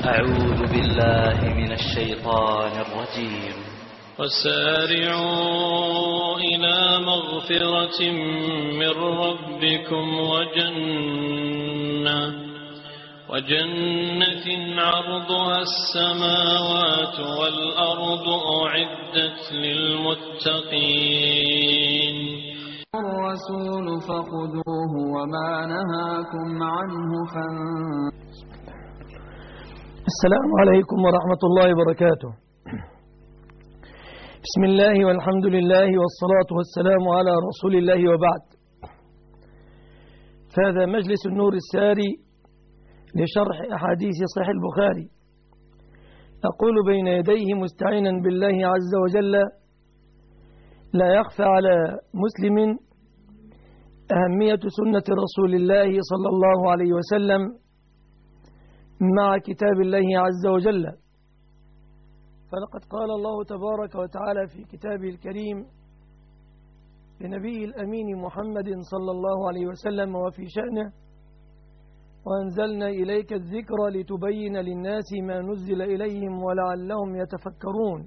أعوذ بالله من الشيطان الرجيم. وسارعوا إلى مغفرة من ربكم وجنة عرضها السماوات والأرض أعدت للمتقين. الرسول فخذوه وما نهاكم عنه فانتهوا. السلام عليكم ورحمة الله وبركاته. بسم الله والحمد لله والصلاة والسلام على رسول الله وبعد. فهذا مجلس النور الساري لشرح أحاديث صحيح البخاري. أقول بين يديه مستعينا بالله عز وجل: لا يخفى على مسلم أهمية سنة رسول الله صلى الله عليه وسلم مع كتاب الله عز وجل. فلقد قال الله تبارك وتعالى في كتابه الكريم لنبيه الأمين محمد صلى الله عليه وسلم وفي شأنه: وأنزلنا إليك الذكر لتبين للناس ما نزل إليهم ولعلهم يتفكرون.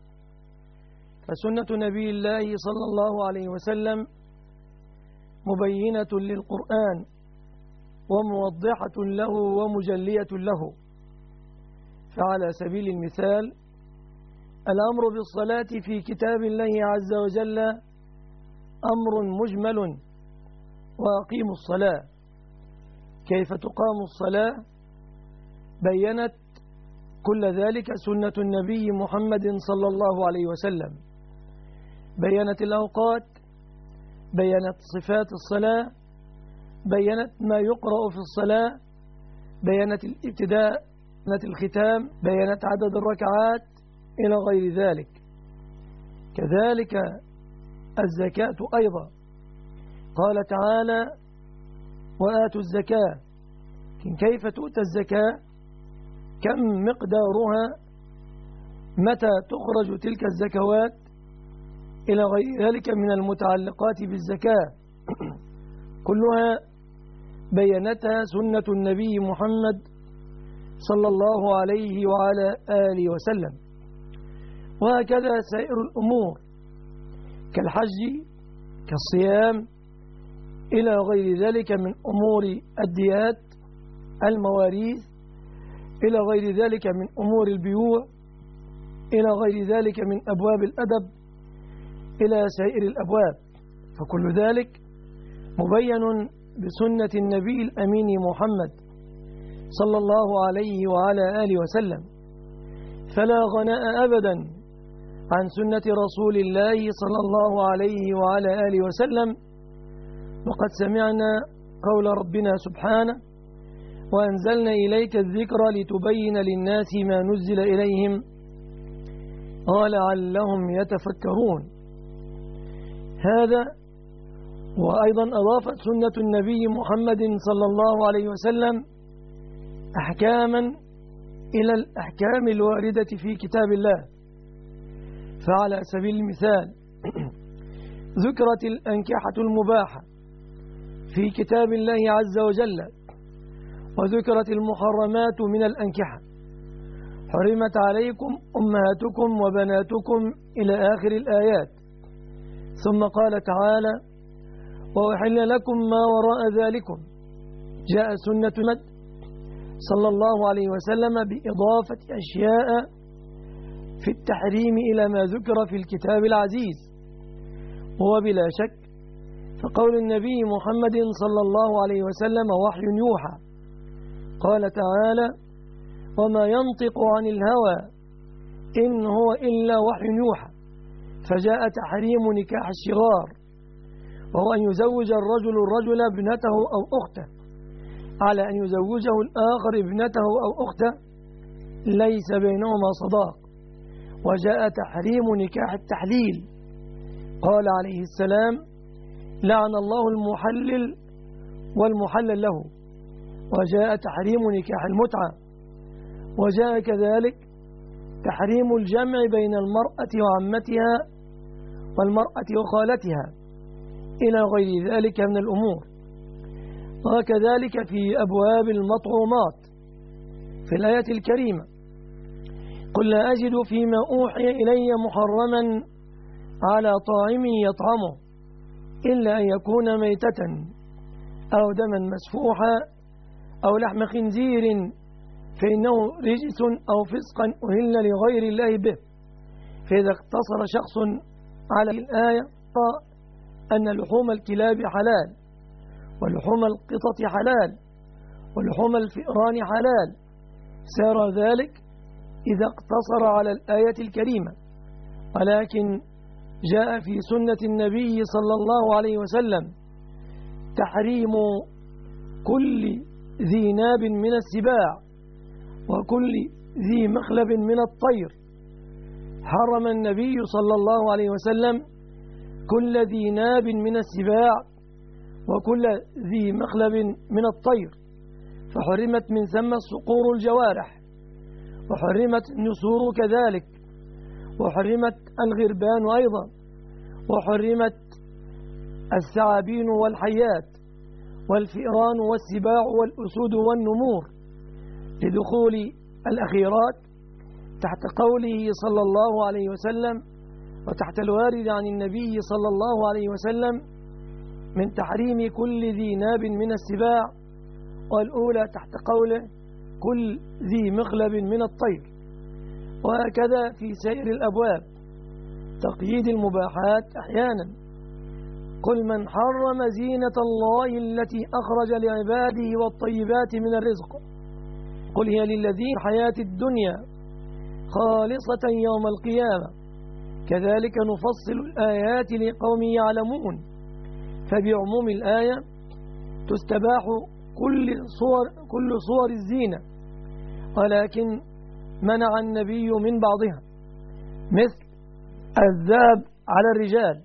فسنة نبي الله صلى الله عليه وسلم مبينة للقرآن وموضحة له ومجلية له. فعلى سبيل المثال الأمر بالصلاة في كتاب الله عز وجل أمر مجمل: وأقيموا الصلاة. كيف تقام الصلاة؟ بيّنت كل ذلك سنة النبي محمد صلى الله عليه وسلم. بيّنت الأوقات، بيّنت صفات الصلاة، بيّنت ما يقرأ في الصلاة، بيّنت الابتداء، بيّنت الختام، بيّنت عدد الركعات إلى غير ذلك. كذلك الزكاة أيضا، قال تعالى: وآتوا الزكاة. كيف تؤتى الزكاة؟ كم مقدارها؟ متى تخرج تلك الزكوات؟ إلى غير ذلك من المتعلقات بالزكاة كلها بينتها سنة النبي محمد صلى الله عليه وعلى آله وسلم. وهكذا سائر الأمور كالحج، كالصيام، إلى غير ذلك من أمور الديات، المواريث، إلى غير ذلك من أمور البيوع، إلى غير ذلك من أبواب الأدب، إلى سائر الأبواب. فكل ذلك مبين بسنة النبي الأمين محمد صلى الله عليه وعلى آله وسلم. فلا غناء أبدا عن سنة رسول الله صلى الله عليه وعلى آله وسلم. وقد سمعنا قول ربنا سبحانه: وأنزلنا إليك الذكر لتبين للناس ما نزل إليهم ولعلهم يتفكرون. هذا. وأيضا أضافت سنة النبي محمد صلى الله عليه وسلم أحكاما إلى الأحكام الواردة في كتاب الله. فعلى سبيل المثال ذكرت الأنكحة المباحة في كتاب الله عز وجل، وذكرت المحرمات من الأنكحة: حرمت عليكم أمهاتكم وبناتكم إلى آخر الآيات. ثم قال تعالى: وأحل لكم ما وراء ذلكم. جاء سنة محمد صلى الله عليه وسلم بإضافة أشياء في التحريم إلى ما ذكر في الكتاب العزيز. وبلا شك فقول النبي محمد صلى الله عليه وسلم وحي يوحى. قال تعالى: وما ينطق عن الهوى إن هو إلا وحي يوحى. فجاء تحريم نكاح الشغار، وهو أن يزوج الرجل ابنته أو أخته على أن يزوجه الآخر ابنته أو أخته ليس بينهما صداق. وجاء تحريم نكاح التحليل. قال عليه السلام: لعن الله المحلل والمحلل له. وجاء تحريم نكاح المتعة. وجاء كذلك تحريم الجمع بين المرأة وعمتها والمرأة وخالتها إلى غير ذلك من الأمور. وكذلك في أبواب المطعومات في الآية الكريمة: قل لا أجد فيما أوحي إلي محرما على طاعم يطعمه إلا أن يكون ميتة أو دما مسفوحا أو لحم خنزير فإنه رجس أو فسقا أهل لغير الله به. فإذا اقتصر شخص على الآية أن لحوم الكلاب حلال، ولحوم القطط حلال، ولحوم الفئران حلال، سار ذلك إذا اقتصر على الآية الكريمة. ولكن جاء في سنة النبي صلى الله عليه وسلم تحريم كل ذي ناب من السباع وكل ذي مخلب من الطير. حرم النبي صلى الله عليه وسلم كل ذي ناب من السباع وكل ذي مخلب من الطير، فحرمت من ثم صقور الجوارح، وحرمت النسور كذلك، وحرمت الغربان أيضا، وحرمت الثعابين والحيات والفئران والسباع والأسود والنمور، لدخول الأخيرات تحت قوله صلى الله عليه وسلم وتحت الوارد عن النبي صلى الله عليه وسلم من تحريم كل ذي ناب من السباع، والأولى تحت قوله كل ذي مخلب من الطير. وهكذا في سائر الأبواب تقييد المباحات أحيانا: قل من حرم زينة الله التي أخرج لعباده والطيبات من الرزق قل هي للذين حياة الدنيا خالصة يوم القيامة كذلك نفصل الآيات لقوم يعلمون. فبعموم الآية تستباح كل صور الزينة، ولكن منع النبي من بعضها، مثل الذهب على الرجال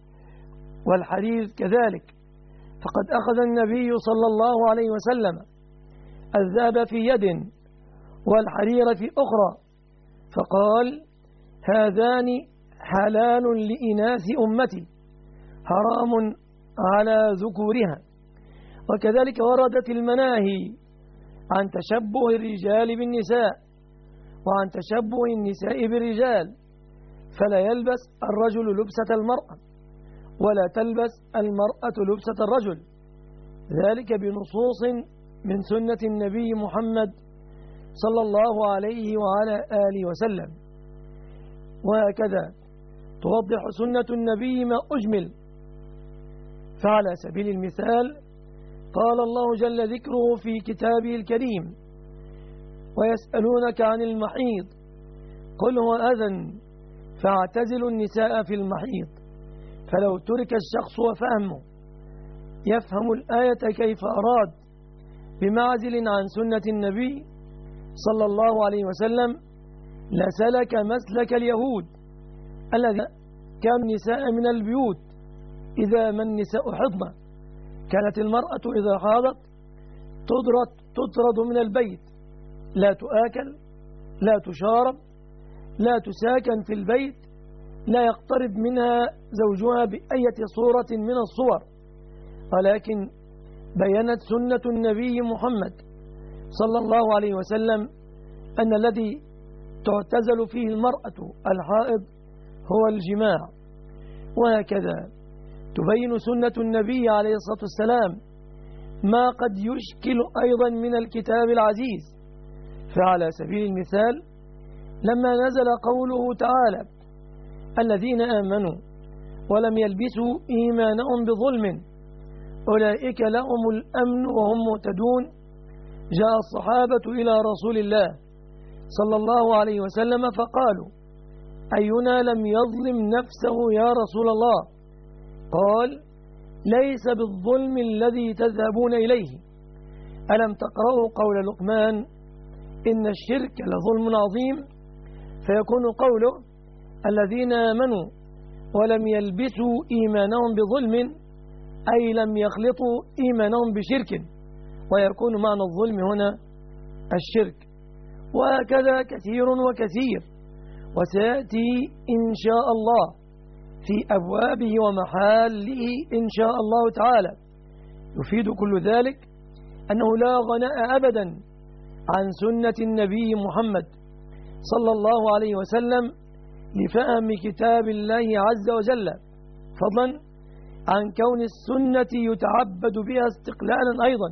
والحرير كذلك، فقد أخذ النبي صلى الله عليه وسلم الذهب في يد والحرير في أخرى، فقال: هذان حلال لإناث أمتي حرام على ذكورها. وكذلك وردت المناهي عن تشبه الرجال بالنساء وعن تشبه النساء بالرجال، فلا يلبس الرجل لبسة المرأة ولا تلبس المرأة لبسة الرجل، ذلك بنصوص من سنة النبي محمد صلى الله عليه وعلى آله وسلم. وهكذا توضح سنة النبي ما أجمل. فعلى سبيل المثال قال الله جل ذكره في كتابه الكريم: ويسألونك عن المحيض قل هو أذى فاعتزلوا النساء في المحيض. فلو ترك الشخص وفهمه يفهم الآية كيف أراد بمعزل عن سنة النبي صلى الله عليه وسلم لسلك مسلك اليهود الذين كانوا النساء من البيوت إذا ما النساء حضن، كانت المرأة إذا حاضت تطرد من البيت، لا تؤكل، لا تشارب، لا تساكن في البيت، لا يقترب منها زوجها بأية صورة من الصور. ولكن بيّنت سنة النبي محمد صلى الله عليه وسلم أن الذي تعتزل فيه المرأة الحائض هو الجماع. وهكذا تبين سنة النبي عليه الصلاة والسلام ما قد يشكل أيضا من الكتاب العزيز. فعلى سبيل المثال لما نزل قوله تعالى: الذين آمنوا ولم يلبسوا إيمانهم بظلم أولئك لهم الأمن وهم مهتدون، جاء الصحابة إلى رسول الله صلى الله عليه وسلم فقالوا: أينا لم يظلم نفسه يا رسول الله؟ قال: ليس بالظلم الذي تذهبون إليه. ألم تقرأوا قول لقمان: إن الشرك لظلم عظيم؟ فيكون قوله الذين آمنوا ولم يلبسوا إيمانهم بظلم أي لم يخلطوا إيمانهم بشرك، ويكون معنى الظلم هنا الشرك. وهكذا كثير وكثير، وسيأتي إن شاء الله في أبوابه ومحاله إن شاء الله تعالى. يفيد كل ذلك أنه لا غناء أبدا عن سنة النبي محمد صلى الله عليه وسلم لفهم كتاب الله عز وجل، فضلا عن كون السنة يتعبد بها استقلالا أيضا،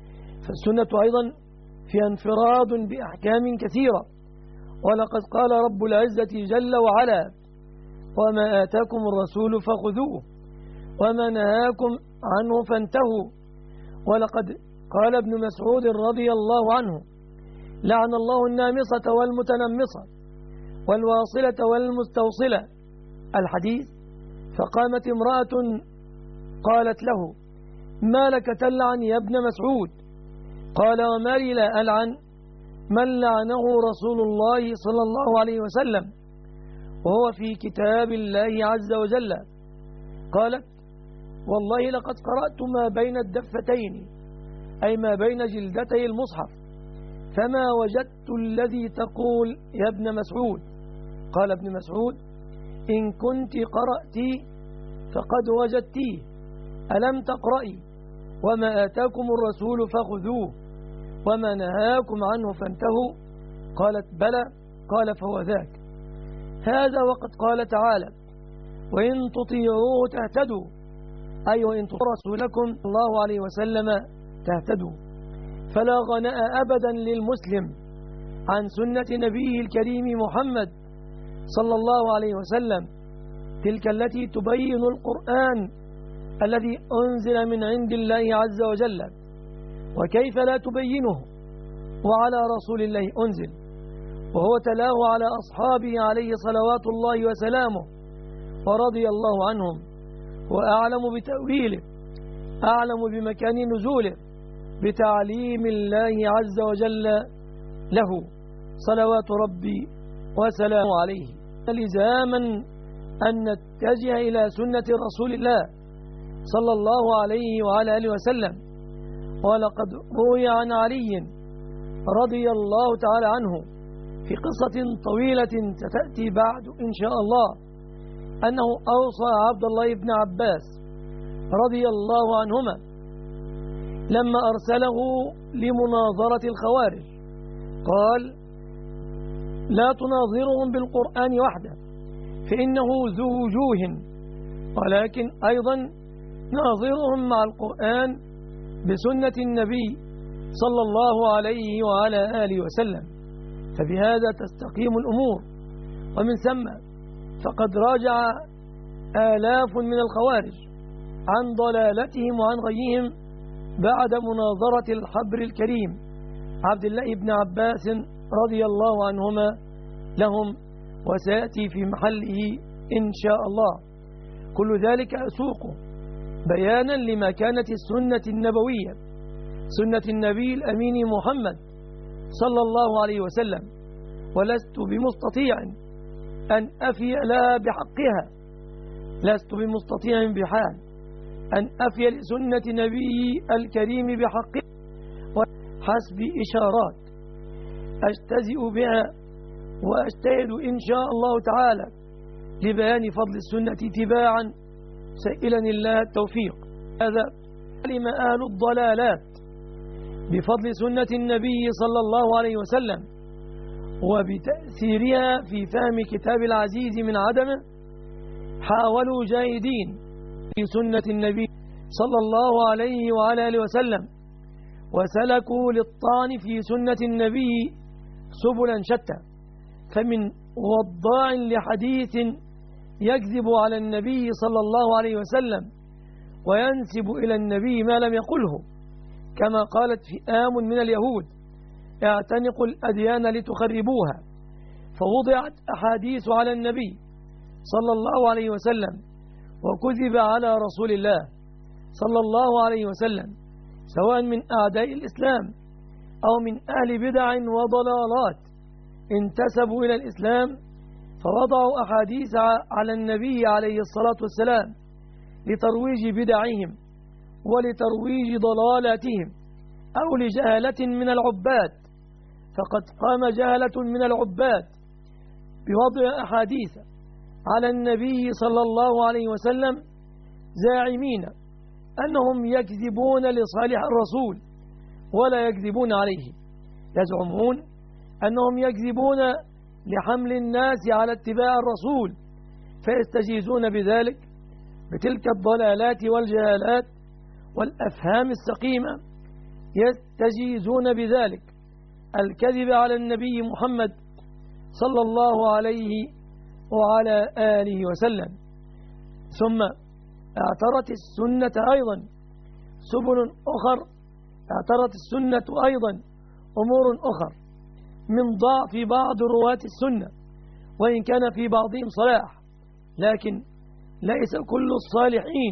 فالسنة أيضا فيها انفراد بأحكام كثيرة. ولقد قال رب العزة جل وعلا: وما آتاكم الرسول فخذوه وما نهاكم عنه فانتهوا. ولقد قال ابن مسعود رضي الله عنه: لعن الله النامصة والمتنمصة والواصلة والمستوصلة، الحديث. فقامت امرأة قالت له: ما لك تلعن يا ابن مسعود؟ قال: وما لي لا ألعن من لعنه رسول الله صلى الله عليه وسلم وهو في كتاب الله عز وجل. قالت: والله لقد قرأت ما بين الدفتين، أي ما بين جلدتي المصحف، فما وجدت الذي تقول يا ابن مسعود. قال ابن مسعود: إن كنت قرأت فقد وجدتيه، ألم تقرأي وما آتاكم الرسول فخذوه وما نهاكم عنه فانتهوا؟ قالت: بلى. قال: فهو ذاك. هذا وقد قال تعالى: وإن تطيعوه تهتدوا، أي وإن تطيعوا رسولكم صلى الله عليه وسلم تهتدوا. فلا غناء أبدا للمسلم عن سنة نبيه الكريم محمد صلى الله عليه وسلم، تلك التي تبين القرآن الذي أنزل من عند الله عز وجل. وكيف لا تبينه وعلى رسول الله أنزل، وهو تلاه على أصحابه عليه صلوات الله وسلامه ورضي الله عنهم، وأعلم بتأويله، أعلم بمكان نزوله، بتعليم الله عز وجل له صلوات ربي وسلامه عليه. لزاما أن نتجه إلى سنة رسول الله صلى الله عليه وعلى آله وسلم. ولقد روي عن علي رضي الله تعالى عنه في قصة طويلة ستأتي بعد إن شاء الله، أنه أوصى عبد الله بن عباس رضي الله عنهما لما أرسله لمناظرة الخوارج، قال: لا تناظرهم بالقرآن وحده فإنه ذو وجوه، ولكن أيضا ناظرهم مع القرآن بسنة النبي صلى الله عليه وعلى آله وسلم، فبهذا تستقيم الأمور. ومن ثم فقد راجع آلاف من الخوارج عن ضلالتهم وعن غيهم بعد مناظرة الحبر الكريم عبد الله بن عباس رضي الله عنهما لهم، وسيأتي في محله إن شاء الله. كل ذلك أسوقه بيانا لمكانة السنة النبوية، سنة النبي الأمين محمد صلى الله عليه وسلم، ولست بمستطيع أن أفي لها بحقها، لست بمستطيع بحال أن أفي لسنة نبي الكريم بحقها، وحسب إشارات أجتزئ بها وأجتهد إن شاء الله تعالى لبيان فضل السنة تباعا، سائلا الله التوفيق. هذا علم أهل الضلالات بفضل سنة النبي صلى الله عليه وسلم وبتأثيرها في فهم كتاب العزيز من عدمه، حاولوا جاهدين في سنة النبي صلى الله عليه وعلى آله وسلم، وسلكوا للطعن في سنة النبي سبلا شتى، فمن وضاع لحديث يكذب على النبي صلى الله عليه وسلم وينسب إلى النبي ما لم يقله، كما قالت فئام من اليهود: اعتنقوا الأديان لتخربوها، فوضعت أحاديث على النبي صلى الله عليه وسلم وكذب على رسول الله صلى الله عليه وسلم، سواء من أعداء الإسلام أو من أهل بدع وضلالات انتسبوا إلى الإسلام، فوضعوا أحاديث على النبي عليه الصلاة والسلام لترويج بدعهم ولترويج ضلالاتهم أو لجهلة من العباد. فقد قام جهلة من العباد بوضع أحاديث على النبي صلى الله عليه وسلم زاعمين أنهم يكذبون لصالح الرسول ولا يكذبون عليه، يزعمون أنهم يكذبون لحمل الناس على اتباع الرسول، فيستجيزون بذلك بتلك الضلالات والجهالات والأفهام السقيمة، يستجيزون بذلك الكذب على النبي محمد صلى الله عليه وعلى آله وسلم. ثم اعترت السنة أيضا سبل أخر، اعترت السنة أيضا أمور أخر من ضعف بعض رواة السنة، وإن كان في بعضهم صلاح، لكن ليس كل الصالحين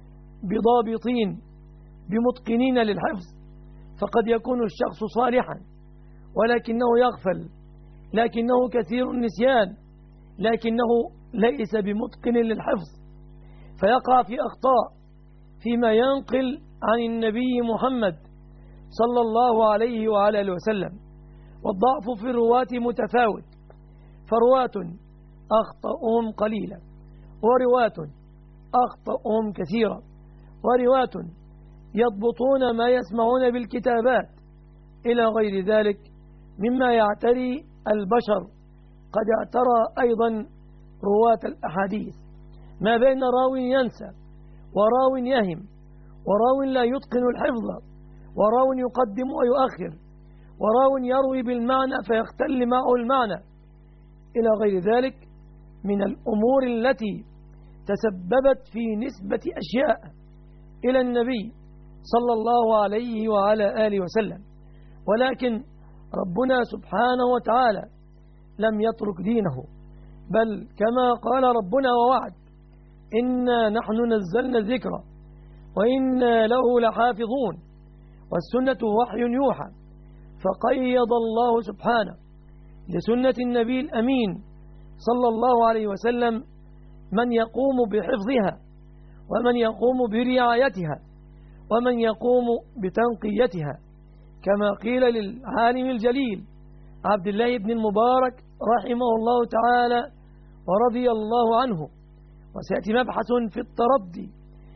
بضابطين بمتقنين للحفظ، فقد يكون الشخص صالحا ولكنه يغفل، لكنه كثير النسيان، لكنه ليس بمتقن للحفظ، فيقع في أخطاء فيما ينقل عن النبي محمد صلى الله عليه وعلى آله وسلم. والضعف في الرواة متفاوت، فرواة أخطأهم قليلا، ورواة أخطأهم كثيرا، ورواة يضبطون ما يسمعون بالكتابات إلى غير ذلك مما يعتري البشر. قد اعترى أيضا رواة الأحاديث ما بين راو ينسى وراو يهم وراو لا يتقن الحفظ وراو يقدم ويؤخر وراو يروي بالمعنى فيختل معه المعنى إلى غير ذلك من الأمور التي تسببت في نسبة أشياء إلى النبي صلى الله عليه وعلى آله وسلم. ولكن ربنا سبحانه وتعالى لم يترك دينه، بل كما قال ربنا ووعد: إنا نحن نزلنا الذكر وإنا له لحافظون، والسنة وحي يوحى. فقيض الله سبحانه لسنة النبي الأمين صلى الله عليه وسلم من يقوم بحفظها، ومن يقوم برعايتها، ومن يقوم بتنقيتها، كما قيل للعالم الجليل عبد الله بن المبارك رحمه الله تعالى ورضي الله عنه، وسيأتي مبحث في التردي،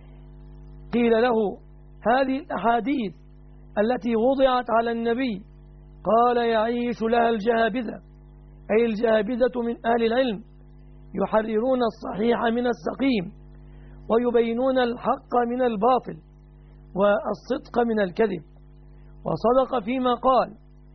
قيل له: هذه الأحاديث التي وضعت على النبي قال: يعيش لها الجهابذة، أي الجهابذة من أهل العلم، يحررون الصحيح من السقيم، ويبينون الحق من الباطل والصدق من الكذب. وصدق فيما قال،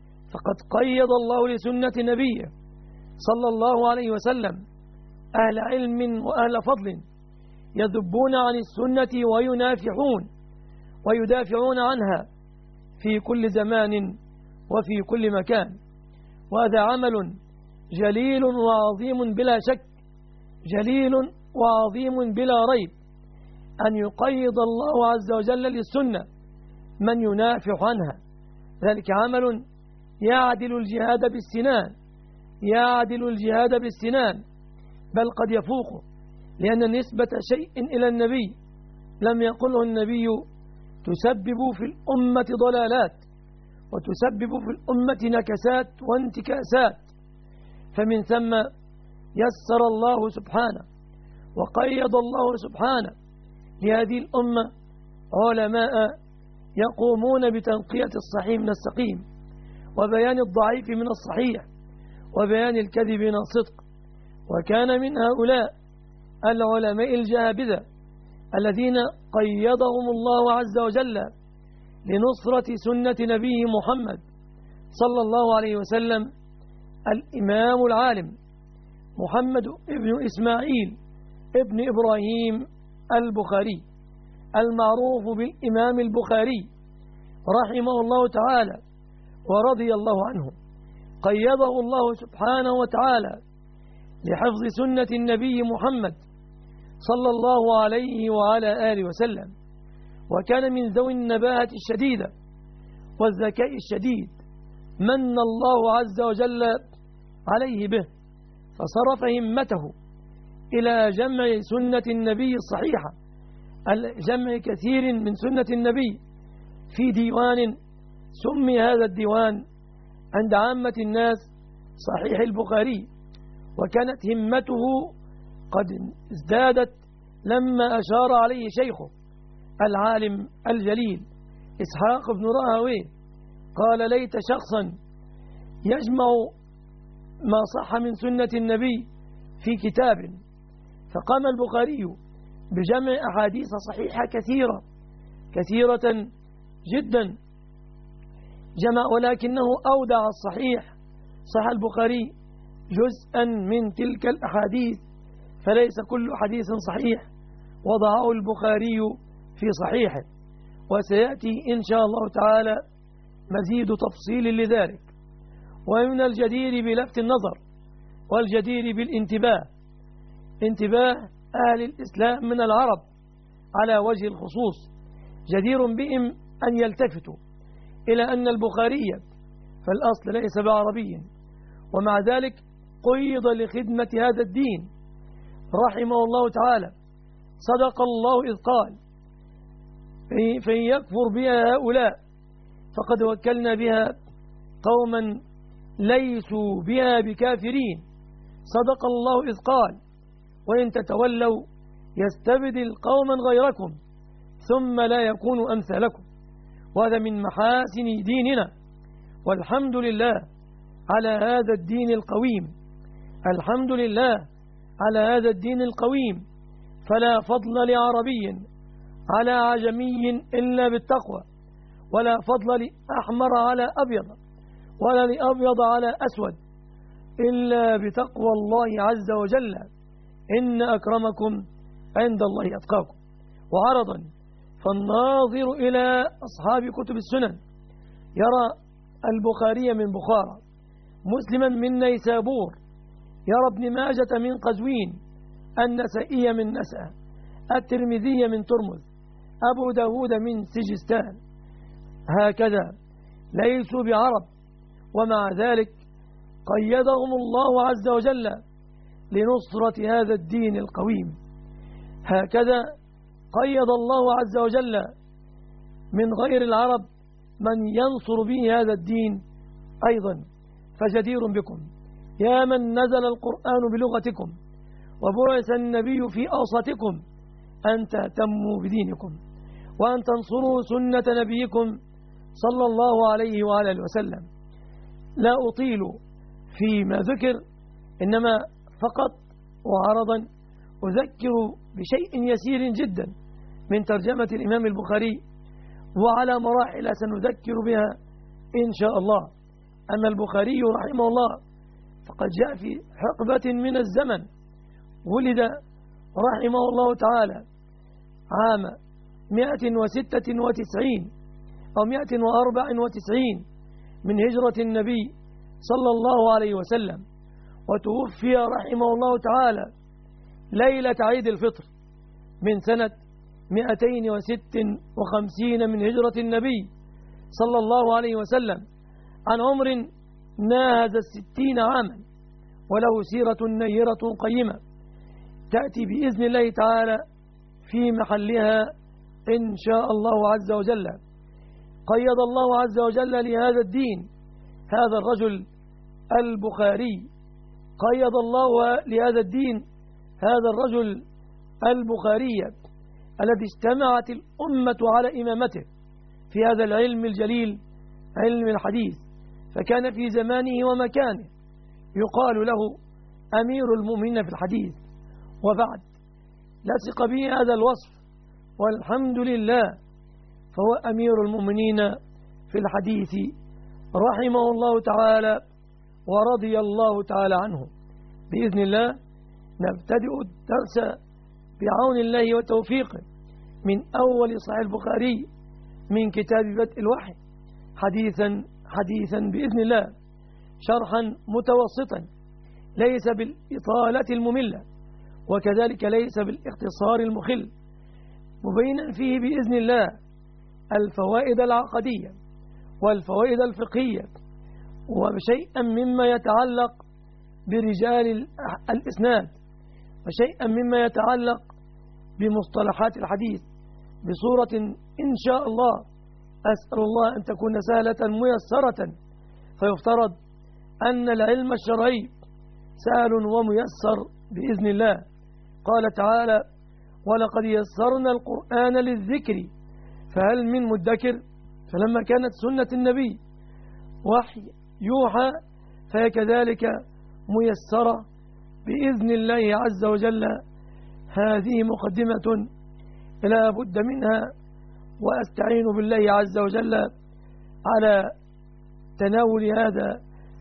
فقد قيض الله لسنة نبيه صلى الله عليه وسلم أهل علم وأهل فضل يذبون عن السنة وينافحون ويدافعون عنها في كل زمان وفي كل مكان. وهذا عمل جليل وعظيم بلا شك، جليل وعظيم بلا ريب، أن يقيض الله عز وجل للسنة من ينافح عنها. ذلك عمل يعدل الجهاد بالسنان، يعدل الجهاد بالسنان، بل قد يفوقه، لأن نسبة شيء إلى النبي لم يقله النبي تسبب في الأمة ضلالات، وتسبب في الأمة نكسات وانتكاسات. فمن ثم يسر الله سبحانه وقيض الله سبحانه لهذه الأمة علماء يقومون بتنقية الصحيح من السقيم، وبيان الضعيف من الصحيح، وبيان الكذب من الصدق. وكان من هؤلاء العلماء الجهابذة الذين قيضهم الله عز وجل لنصرة سنة نبيه محمد صلى الله عليه وسلم الإمام العالم محمد ابن إسماعيل ابن إبراهيم البخاري، المعروف بالإمام البخاري رحمه الله تعالى ورضي الله عنه. قيضه الله سبحانه وتعالى لحفظ سنة النبي محمد صلى الله عليه وعلى آله وسلم، وكان من ذوي النباهة الشديدة والذكاء الشديد من الله عز وجل عليه به، فصرف همته إلى جمع سنة النبي الصحيحة، جمع كثير من سنة النبي في ديوان سمي هذا الديوان عند عامة الناس صحيح البخاري. وكانت همته قد ازدادت لما أشار عليه شيخه العالم الجليل إسحاق بن راهويه، قال: ليت شخصا يجمع ما صح من سنة النبي في كتاب، فقام البخاري بجمع أحاديث صحيحة كثيرة جدا جمع، ولكنه أودع الصحيح، صح البخاري جزءا من تلك الأحاديث، فليس كل حديث صحيح وضعه البخاري في صحيحه، وسيأتي إن شاء الله تعالى مزيد تفصيل لذلك. ومن الجدير بلفت النظر والجدير بالانتباه انتباه أهل الإسلام من العرب على وجه الخصوص، جدير بهم أن يلتفتوا إلى أن البخاري في الأصل ليس بعربي، ومع ذلك قيض لخدمة هذا الدين رحمه الله تعالى. صدق الله إذ قال: فإن يكفر بها هؤلاء فقد وكلنا بها قوما ليسوا بها بكافرين. صدق الله إذ قال: وإن تتولوا يستبدل قوما غيركم ثم لا يكونوا أمثالكم. وهذا من محاسن ديننا، والحمد لله على هذا الدين القويم، الحمد لله على هذا الدين القويم. فلا فضل لعربي على عجمي إلا بالتقوى، ولا فضل لأحمر على أبيض، ولا لأبيض على أسود، إلا بتقوى الله عز وجل. إن أكرمكم عند الله أتقاكم. وعرضا، فالناظر إلى أصحاب كتب السنن يرى البخاري من بخارى، مسلما من نيسابور، يرى ابن ماجة من قزوين، النسائي من نسأ، الترمذي من ترمذ، أبو داود من سجستان، هكذا ليسوا بعرب، ومع ذلك قيدهم الله عز وجل لنصرة هذا الدين القويم. هكذا قيد الله عز وجل من غير العرب من ينصر به هذا الدين أيضا. فجدير بكم يا من نزل القرآن بلغتكم وبعث النبي في أوسطكم أن تهتموا بدينكم، وأن تنصروا سنة نبيكم صلى الله عليه وآله وسلم. لا أطيل فيما ذكر، إنما فقط وعرضا أذكر بشيء يسير جدا من ترجمة الإمام البخاري، وعلى مراحل سنذكر بها إن شاء الله. أما البخاري رحمه الله فقد جاء في حقبة من الزمن، ولد رحمه الله تعالى عام 196 أو 194 من هجرة النبي صلى الله عليه وسلم، وتوفي رحمه الله تعالى ليلة عيد الفطر من سنة 256 من هجرة النبي صلى الله عليه وسلم، عن عمر ناهز 60 عاما، وله سيرة نيرة قيمة تأتي بإذن الله تعالى في محلها إن شاء الله عز وجل. قيد الله عز وجل لهذا الدين هذا الرجل البخاري، قيد الله لهذا الدين هذا الرجل البخاري الذي اجتمعت الأمة على إمامته في هذا العلم الجليل، علم الحديث، فكان في زمانه ومكانه يقال له أمير المؤمنين في الحديث. وبعد لصق به هذا الوصف والحمد لله، فهو أمير المؤمنين في الحديث رحمه الله تعالى ورضي الله تعالى عنه. بإذن الله نبتدئ الدرس بعون الله وتوفيقه من أول صحيح البخاري من كتاب بدء الوحي، حديثا بإذن الله، شرحا متوسطا ليس بالإطالة المملة، وكذلك ليس بالاختصار المخل، مبينا فيه بإذن الله الفوائد العقدية والفوائد الفقهية، وشيئا مما يتعلق برجال الإسناد، وشيئا مما يتعلق بمصطلحات الحديث بصورة إن شاء الله أسأل الله أن تكون سهلة ميسرة، فيفترض أن العلم الشرعي سهل وميسر بإذن الله. قال تعالى: ولقد يسرنا القرآن للذكر فهل من مدكر. فلما كانت سنة النبي وحي يوحى فهي كذلك ميسرة بإذن الله عز وجل. هذه مقدمة لا بد منها، وأستعين بالله عز وجل على تناول هذا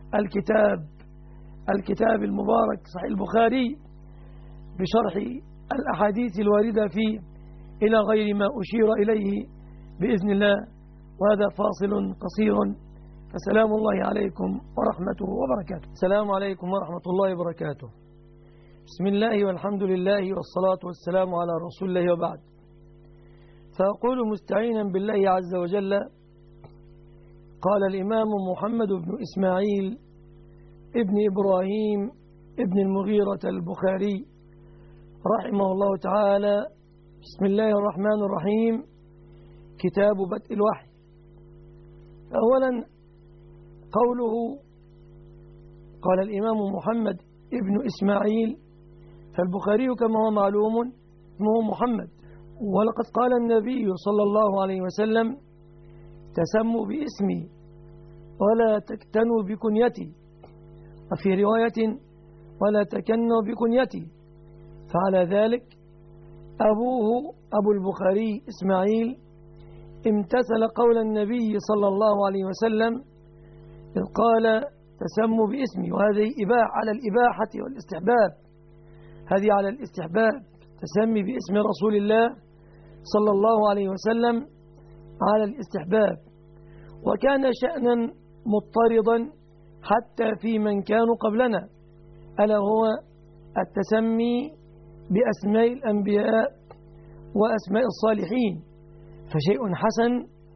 الكتاب المبارك صحيح البخاري بشرح الأحاديث الواردة فيه إلى غير ما أشير إليه بإذن الله. وهذا فاصل قصير، فسلام الله عليكم ورحمته وبركاته. السلام عليكم ورحمة الله وبركاته. بسم الله والحمد لله والصلاة والسلام على رسول الله وبعد. فأقول مستعينا بالله عز وجل، قال الإمام محمد بن إسماعيل ابن إبراهيم ابن المغيرة البخاري رحمه الله تعالى: بسم الله الرحمن الرحيم. كتاب بدء الوحي. أولا قوله قال الإمام محمد ابن إسماعيل، فالبخاري كما هو معلوم اسمه محمد، ولقد قال النبي صلى الله عليه وسلم: تسموا باسمي ولا تكتنوا بكنيتي، وفي رواية: ولا تكنوا بكنيتي. فعلى ذلك أبوه أبو البخاري إسماعيل امتثل قول النبي صلى الله عليه وسلم إذ قال: تسموا باسمي. وهذه على الإباحة والاستحباب، هذه على الاستحباب، تسمي باسم رسول الله صلى الله عليه وسلم على الاستحباب. وكان شأنا مضطردا حتى في من كانوا قبلنا، ألا هو التسمي بأسماء الأنبياء وأسماء الصالحين. فشيء حسن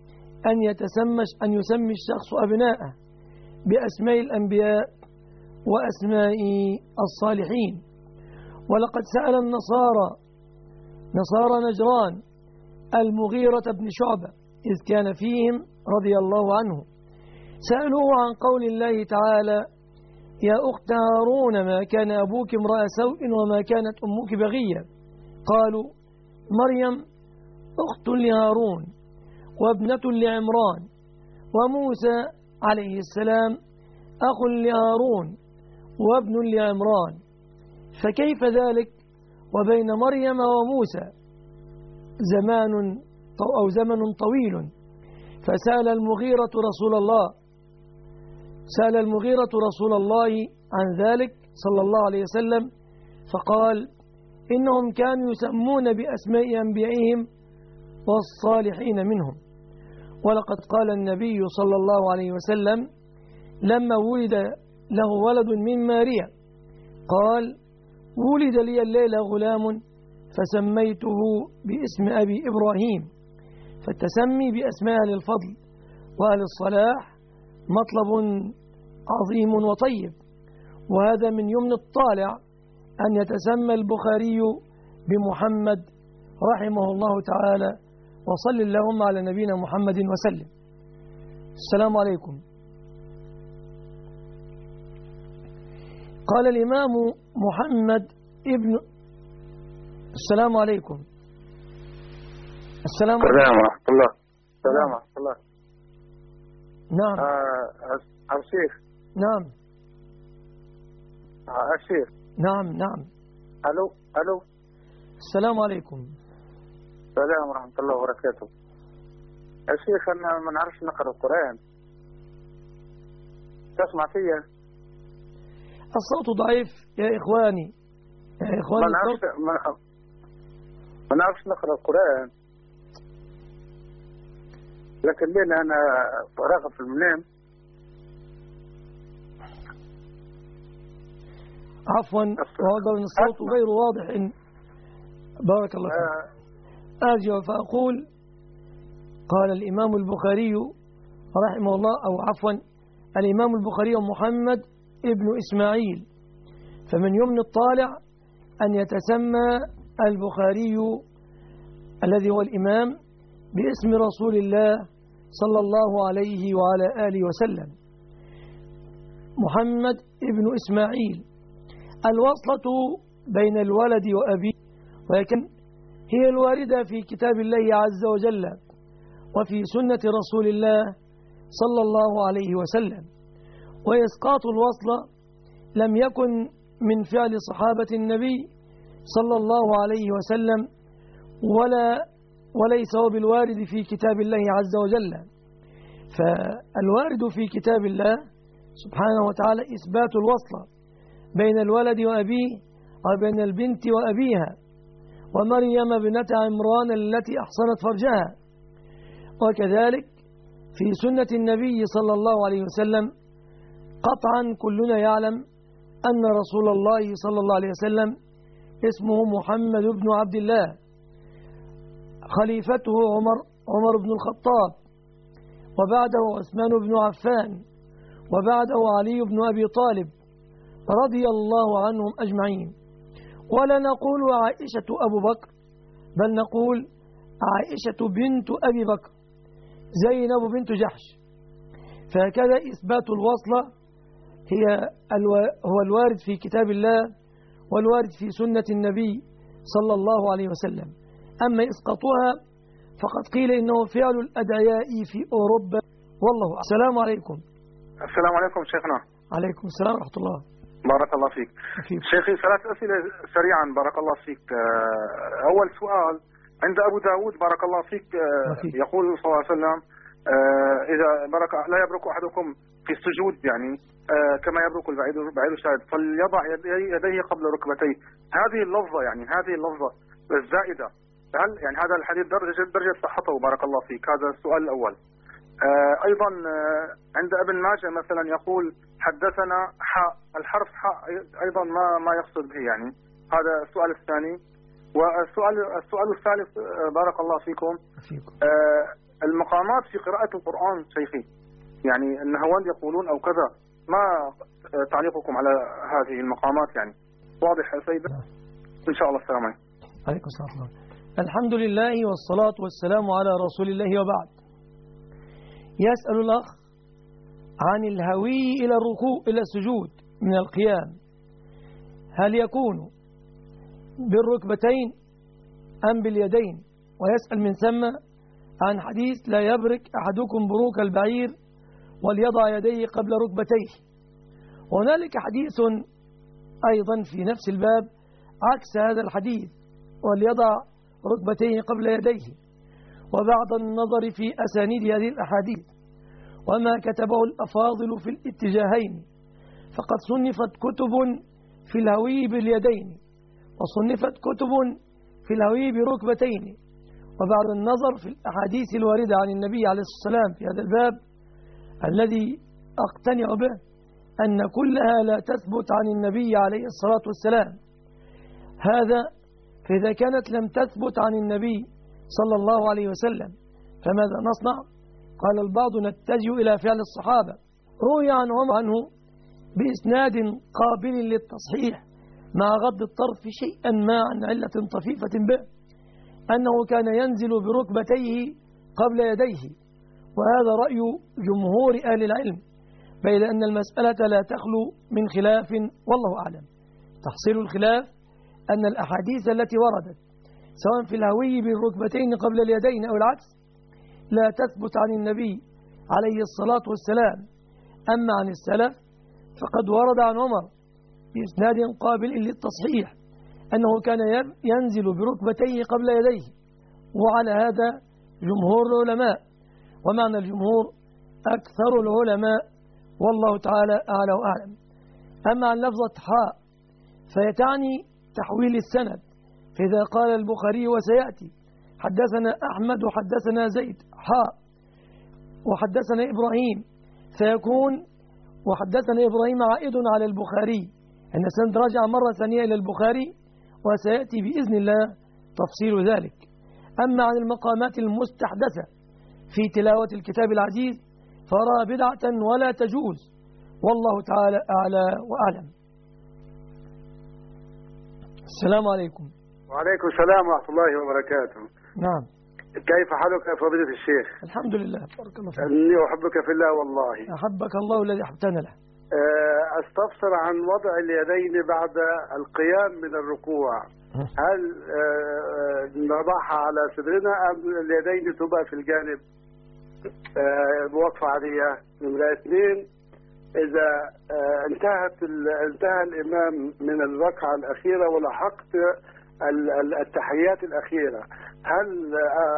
أن يسمي الشخص أبناءه بأسماء الأنبياء وأسماء الصالحين. ولقد سأل نصارى نجران المغيرة بن شعبة إذ كان فيهم رضي الله عنه، سألوه عن قول الله تعالى: يا أخت هارون ما كان أبوك امرأ سوء وما كانت أمك بغية. قالوا: مريم أخت لهارون وابنة لعمران، وموسى عليه السلام أخ لهارون وابن لعمران، فكيف ذلك وبين مريم وموسى زمن طويل؟ فسأل المغيرة رسول الله عن ذلك صلى الله عليه وسلم، فقال: إنهم كانوا يسمون بأسماء أنبيائهم والصالحين منهم. ولقد قال النبي صلى الله عليه وسلم لما ولد له ولد من ماريا قال: ولد لي الليلة غلام فسميته باسم أبي إبراهيم. فالتسمي بأسماء أهل الفضل وأهل الصلاح مطلب عظيم وطيب، وهذا من يمن الطالع أن يتسمى البخاري بمحمد رحمه الله تعالى. وصل اللهم على نبينا محمد وسلم. السلام عليكم. قال الإمام محمد ابن السلام عليكم. السلام ورحمة الله. السلام ورحمة الله. نعم. الشيخ. نعم. الشيخ. نعم. ألو. السلام عليكم. السلام ورحمة الله وبركاته. يا شيخ أنا ما نعرفش نقرأ القرآن، تسمع فيا؟ الصوت ضعيف يا إخواني. ما نعرفش نقرأ القرآن، لكن لين أنا راغب في المنام. عفوا، وهذا من الصوت غير واضح. بارك الله فيك. أرجع فأقول: قال الإمام البخاري رحمه الله، أو عفوا الإمام البخاري محمد ابن إسماعيل. فمن يمن الطالع أن يتسمى البخاري الذي هو الإمام باسم رسول الله صلى الله عليه وعلى آله وسلم. محمد ابن إسماعيل، الوصلة بين الولد وأبيه، ولكن هي الواردة في كتاب الله عز وجل وفي سنة رسول الله صلى الله عليه وسلم. وإسقاط الوصلة لم يكن من فعل صحابة النبي صلى الله عليه وسلم وليس هو بالوارد في كتاب الله عز وجل. فالوارد في كتاب الله سبحانه وتعالى إثبات الوصلة بين الولد وأبيه وبين البنت وأبيها، ومريم ابنة عمران التي أحصنت فرجها. وكذلك في سنة النبي صلى الله عليه وسلم قطعا كلنا يعلم أن رسول الله صلى الله عليه وسلم اسمه محمد بن عبد الله، خليفته عمر بن الخطاب، وبعده عثمان بن عفان، وبعده علي بن أبي طالب رضي الله عنهم أجمعين. ولا نقول عائشة أبو بكر، بل نقول عائشة بنت أبي بكر، زينب بنت جحش. فهكذا إثبات الوصلة هو الوارد في كتاب الله والوارد في سنة النبي صلى الله عليه وسلم. أما إسقاطها فقد قيل إنه فعل الأدعياء في أوروبا، والله أعلم. السلام عليكم. السلام عليكم شيخنا. عليكم السلام ورحمة الله. بارك الله فيك. شيخي 3 أسئلة سريعا بارك الله فيك. أول سؤال عند أبو داود بارك الله فيك، يقول صلى الله عليه وسلم إذا لا يبرك أحدكم في السجود، يعني كما يبرك البعير الشاهد، فليضع يديه قبل ركبتيه. هذه اللفظة يعني هذه اللفظة الزائدة، هل يعني هذا الحديث درجة صحته بارك الله فيك؟ هذا السؤال الأول. أيضا عند ابن ماجه مثلا يقول حدثنا حاء، الحرف حاء أيضا ما يقصد به، يعني هذا السؤال الثاني. والسؤال الثالث بارك الله فيكم، المقامات في قراءة القرآن شيخي، يعني النهوان يقولون أو كذا، ما تعليقكم على هذه المقامات؟ يعني واضح يا سيدنا إن شاء الله. السلام عليكم. عليكم السلام. الحمد لله والصلاة والسلام على رسول الله، وبعد. يسأل الأخ عن الهوي إلى الركوع إلى السجود من القيام، هل يكون بالركبتين أم باليدين؟ ويسأل من ثم عن حديث لا يبرك أحدكم بروك البعير وليضع يديه قبل ركبتيه. وهنالك حديث أيضا في نفس الباب عكس هذا الحديث، وليضع ركبتيه قبل يديه. وبعد النظر في أسانيد هذه الأحاديث وما كتبه الأفاضل في الاتجاهين، فقد صنفت كتب في الهوي باليدين، وصنفت كتب في الهوي بركبتين. وبعد النظر في الأحاديث الواردة عن النبي عليه الصلاة والسلام في هذا الباب الذي أقتنع به أن كلها لا تثبت عن النبي عليه الصلاة والسلام، هذا فإذا كانت لم تثبت عن النبي صلى الله عليه وسلم فماذا نصنع؟ قال البعض نتجه إلى فعل الصحابة. روي عنه بإسناد قابل للتصحيح مع غض الطرف شيئا ما عن علة طفيفة به، أنه كان ينزل بركبتيه قبل يديه، وهذا رأي جمهور أهل العلم، بين أن المسألة لا تخلو من خلاف والله أعلم. تحصيل الخلاف أن الأحاديث التي وردت سواء في الهوي بالركبتين قبل اليدين أو العكس لا تثبت عن النبي عليه الصلاة والسلام. أما عن السلف فقد ورد عن عمر بإسناد قابل للتصحيح أنه كان ينزل بركبتيه قبل يديه، وعلى هذا جمهور العلماء، ومعنى الجمهور أكثر العلماء، والله تعالى أعلى وأعلم. أما عن لفظة حاء فيتعني تحويل السند، فإذا قال البخاري وسيأتي حدثنا أحمد وحدثنا زيد حاء وحدثنا إبراهيم، فيكون وحدثنا إبراهيم عائد على البخاري، أن السند رجع مرة ثانية إلى البخاري، وسيأتي بإذن الله تفصيل ذلك. أما عن المقامات المستحدثة في تلاوة الكتاب العزيز فراها بدعة ولا تجوز، والله تعالى أعلى وأعلم. السلام عليكم. وعليكم السلام ورحمة الله وبركاته. نعم. كيف حالك يا فضيلة الشيخ؟ الحمد لله، بارك الله فيك. إني أحبك في الله والله. أحبك الله الذي أحببتنا له. أستفسر عن وضع اليدين بعد القيام من الركوع، هل نضعها على صدرنا أم اليدين تبقى في الجانب بوقفة عادية؟ نمرة 2، إذا انتهى الإمام من الركعة الأخيرة ولحقت التحيات الأخيرة، هل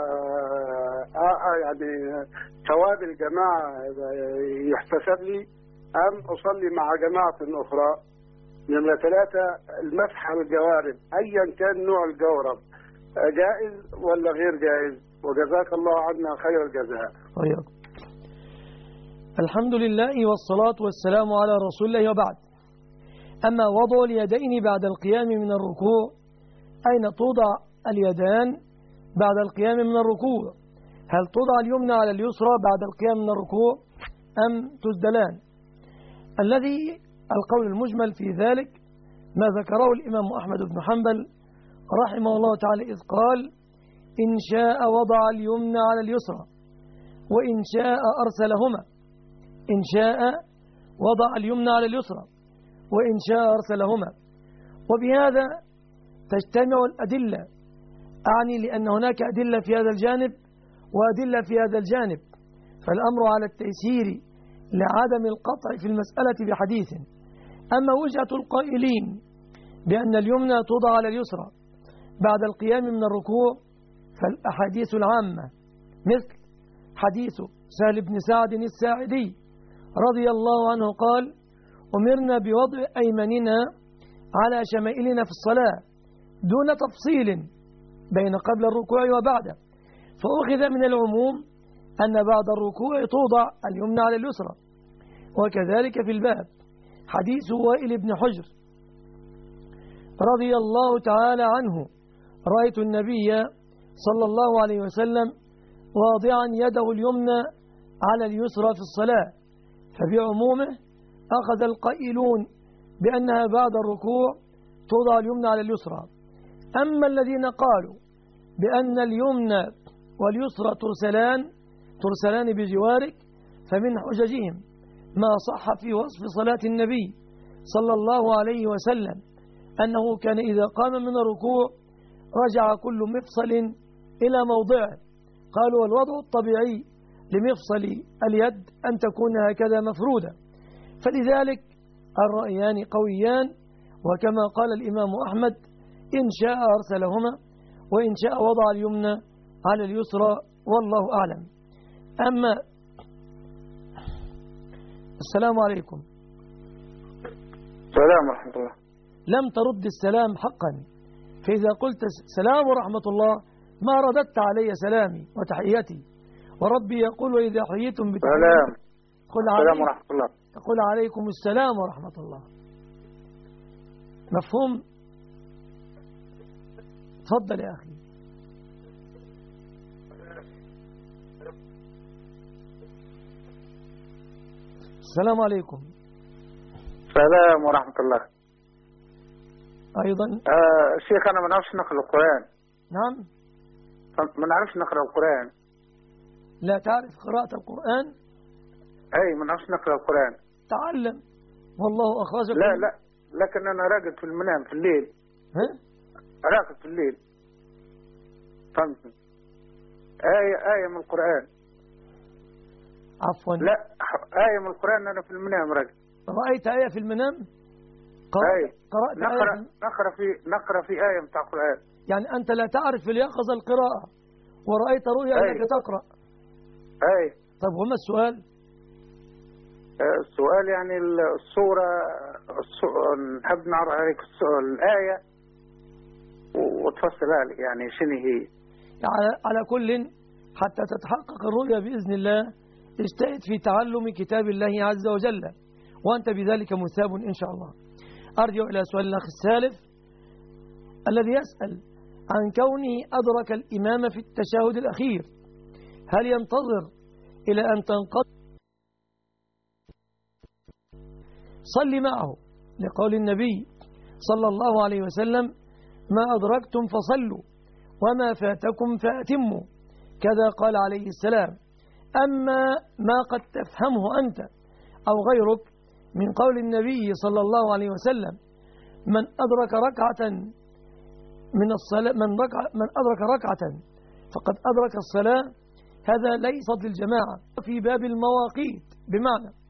يعني ثواب الجماعة يحتسب لي أم أصلي مع جماعة أخرى؟ نمرة 3، المسح على الجوارب أيا كان نوع الجورب جائز ولا غير جائز؟ وجزاك الله عنا خير الجزاء. طيب. الحمد لله والصلاة والسلام على رسول الله، وبعد. أما وضع اليدين بعد القيام من الركوع، أين توضع اليدان بعد القيام من الركوع؟ هل توضع اليمنى على اليسرى بعد القيام من الركوع أم تسدلان؟ القول المجمل في ذلك ما ذكره الإمام أحمد بن حنبل رحمه الله تعالى، إذ قال: إن شاء وضع اليمنى على اليسرى وإن شاء أرسلهما. إن شاء وضع اليمنى على اليسرى وإن شاء أرسلهما. وبهذا تجتمع الأدلة، أعني لأن هناك أدلة في هذا الجانب وأدلة في هذا الجانب، فالأمر على التيسير لعدم القطع في المسألة بحديث. أما وجهة القائلين بأن اليمنى توضع على اليسرى بعد القيام من الركوع فالأحاديث العامة، مثل حديث سهل بن سعد الساعدي رضي الله عنه قال: أمرنا بوضع أيماننا على شمائلنا في الصلاة دون تفصيل بين قبل الركوع وبعده، فأخذ من العموم أن بعد الركوع توضع اليمنى على اليسرى. وكذلك في الباب حديث وائل بن حجر رضي الله تعالى عنه: رأيت النبي صلى الله عليه وسلم واضعا يده اليمنى على اليسرى في الصلاة، فبعمومه أخذ القائلون بأنها بعد الركوع توضع اليمنى على اليسرى. أما الذين قالوا بأن اليمنى واليسرى ترسلان بجوارك، فمن حججهم ما صح في وصف صلاة النبي صلى الله عليه وسلم أنه كان إذا قام من الركوع رجع كل مفصل إلى موضعه. قالوا: والوضع الطبيعي لمفصل اليد أن تكون هكذا مفرودة. فلذلك الرأيان قويان، وكما قال الإمام أحمد: إن شاء أرسلهما وإن شاء وضع اليمنى على اليسرى، والله أعلم. أما السلام عليكم. السلام ورحمة الله. لم ترد السلام حقا، فإذا قلت سلام ورحمة الله ما رددت علي سلامي وتحياتي، وربي يقول: وإذا حييتم بتحية السلام ورحمة الله، تقول عليكم السلام ورحمة الله. مفهوم؟ تفضل يا أخي. السلام عليكم. السلام ورحمة الله. أيضا شيخ، أنا ما نعرفش نقرأ القرآن. نعم، ما نعرفش نقرأ القرآن. لا تعرف قراءة القرآن؟ أي ما نعرفش نقرأ القرآن. تعلم، والله أخرجك. لا لكن أنا راقد في المنام في الليل. راقد في الليل، فهمتني؟ آية من القرآن. عفوا، لا، آية من القرآن أنا في المنام راقد. رأيت آية في المنام؟ قرأت نقرأ في آية بتاع القرآن. يعني أنت لا تعرف في اليقظة القراءة ورأيت رؤيا أنك تقرأ. طيب وما السؤال؟ السؤال يعني الصورة نحب نعرف عليك الآية وتفصلها لي، يعني شنو هي؟ على كل، حتى تتحقق الرؤيا بإذن الله اجتهد في تعلم كتاب الله عز وجل، وأنت بذلك مثاب إن شاء الله. أرجع إلى سؤال الأخ السالف الذي يسأل عن كونه أدرك الإمام في التشهد الأخير، هل ينتظر إلى أن تنقضي صلي معه، لقول النبي صلى الله عليه وسلم: ما أدركتم فصلوا وما فاتكم فأتموا، كذا قال عليه السلام. أما ما قد تفهمه أنت أو غيرك من قول النبي صلى الله عليه وسلم: من أدرك ركعة من الصلاة من أدرك ركعة فقد أدرك الصلاة، هذا ليست للجماعة في باب المواقيت، بمعنى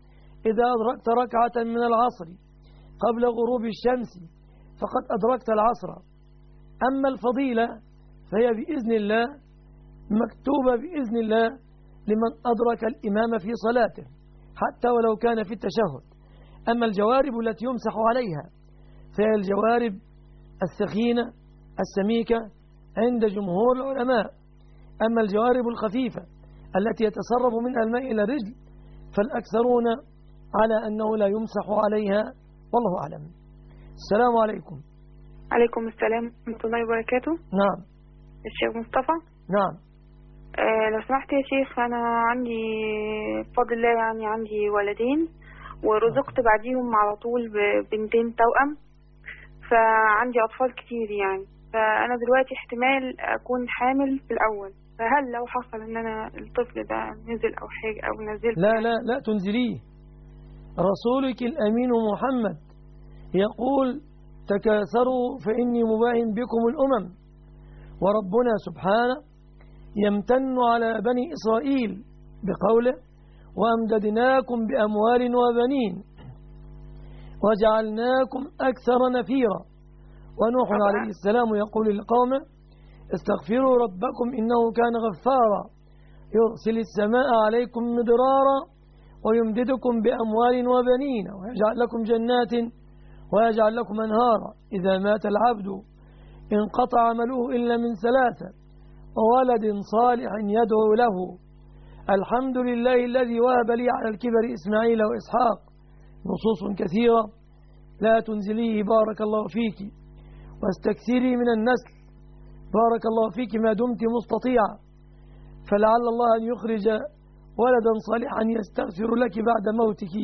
إذا أدركت ركعة من العصر قبل غروب الشمس فقد أدركت العصر. أما الفضيلة فهي بإذن الله مكتوبة بإذن الله لمن أدرك الإمام في صلاته حتى ولو كان في التشهد. أما الجوارب التي يمسح عليها فهي الجوارب الثخينة السميكة عند جمهور العلماء. أما الجوارب الخفيفة التي يتسرب منها الماء إلى الرجل فالأكثرون على أنه لا يمسح عليها، والله أعلم. السلام عليكم. عليكم السلام ورحمة الله وبركاته. نعم. الشيخ مصطفى. نعم. لو سمحت يا شيخ، أنا عندي بفضل الله يعني عندي ولدين ورزقت بعديهم على طول ببنتين توأم، فعندي أطفال كتير يعني، فأنا دلوقتي احتمال أكون حامل في الأول، فهل لو حصل إن أنا الطفل ده نزل أو حاجة أو نزلت؟ لا تنزليه. رسولك الأمين محمد يقول تكاثروا فإني مباين بكم الأمم، وربنا سبحانه يمتن على بني إسرائيل بقوله وأمددناكم بأموال وبنين وجعلناكم أكثر نفيرا. ونوح عليه السلام يقول لقومه استغفروا ربكم إنه كان غفارا يرسل السماء عليكم مدرارا ويمددكم بأموال وبنين ويجعل لكم جنات ويجعل لكم أنهارا. إذا مات العبد انقطع عمله إلا من ثلاثة: وولد صالح يدعو له. الحمد لله الذي وهب لي على الكبر إسماعيل وإسحاق. نصوص كثيرة. لا تنزليه بارك الله فيك، واستكثري من النسل بارك الله فيك ما دمت مستطيعة، فلعل الله أن يخرج ولدا صالحا يستغفر لك بعد موتك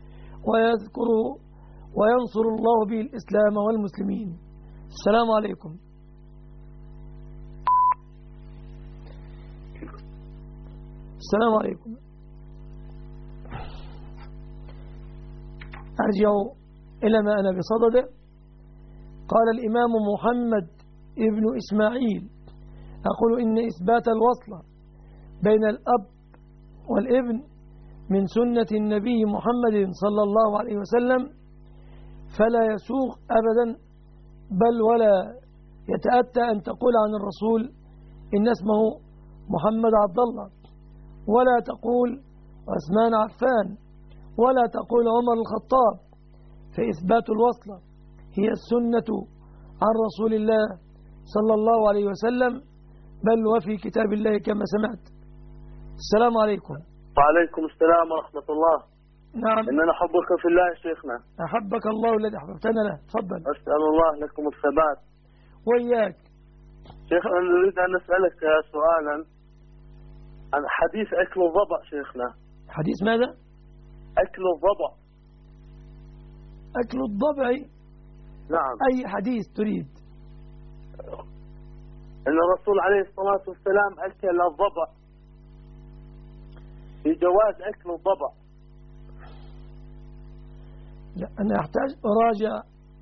وينصر الله به الإسلام والمسلمين. السلام عليكم. السلام عليكم. أرجع إلى ما أنا بصدده. قال الإمام محمد ابن إسماعيل أقول إن إثبات الوصلة بين الأب والابن من سنة النبي محمد صلى الله عليه وسلم، فلا يسوغ أبدا بل ولا يتأتى أن تقول عن الرسول إن اسمه محمد عبد الله، ولا تقول عثمان عفان، ولا تقول عمر الخطاب. فإثبات الوصلة هي السنة عن رسول الله صلى الله عليه وسلم، بل وفي كتاب الله كما سمعت. السلام عليكم. وعليكم السلام ورحمة الله. نعم. إننا نحبك في الله يا شيخنا. أحبك الله الذي أحببتنا له. تفضل. أسأل الله لكم الثبات. وإياك. شيخنا نريد أن نسألك سؤالا عن حديث أكل الضبع شيخنا. حديث ماذا؟ أكل الضبع. أكل الضبع. نعم. أي حديث تريد؟ أن الرسول عليه الصلاة والسلام أكل الضبع، في جواز أكل الضبع. لا، أنا أحتاج أراجع.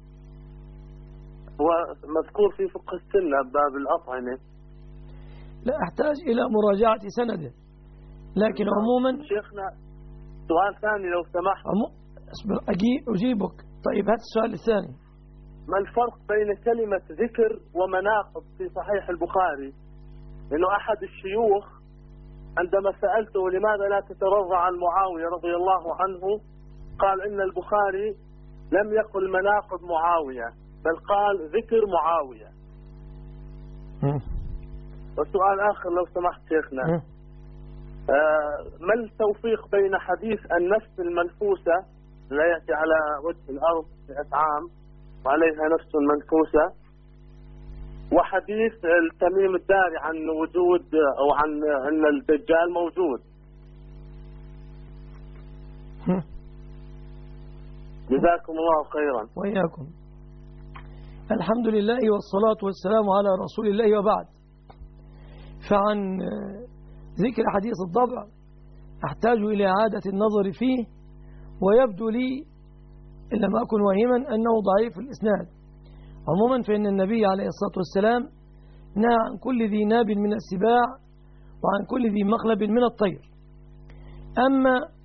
هو مذكور في فقه السنة باب الأطعمة. لا، أحتاج إلى مراجعة سنده، لكن عموما شيخنا سؤال ثاني لو سمحت. اصبر أجيبك. طيب هات السؤال الثاني. ما الفرق بين كلمة ذكر ومناقب في صحيح البخاري؟ لأنه أحد الشيوخ عندما سألته لماذا لا تترضى عن معاوية رضي الله عنه قال إن البخاري لم يقل مناقب معاوية بل قال ذكر معاوية. وسؤال آخر لو سمحت شيخنا، ما التوفيق بين حديث النفس المنفوسة لا يأتي على وجه الأرض 100 عام وعليها نفس منفوسة، وحديث التميم الداري عن وجود أو عن أن الدجال موجود؟ جزاكم الله خيرا. وإياكم. الحمد لله والصلاة والسلام على رسول الله، وبعد. فعن ذكر حديث الضبع أحتاج إلى إعادة النظر فيه، ويبدو لي إن لم أكن واهما أنه ضعيف الإسناد. عموما فإن النبي عليه الصلاة والسلام نهى عن كل ذي ناب من السباع وعن كل ذي مخلب من الطير. أما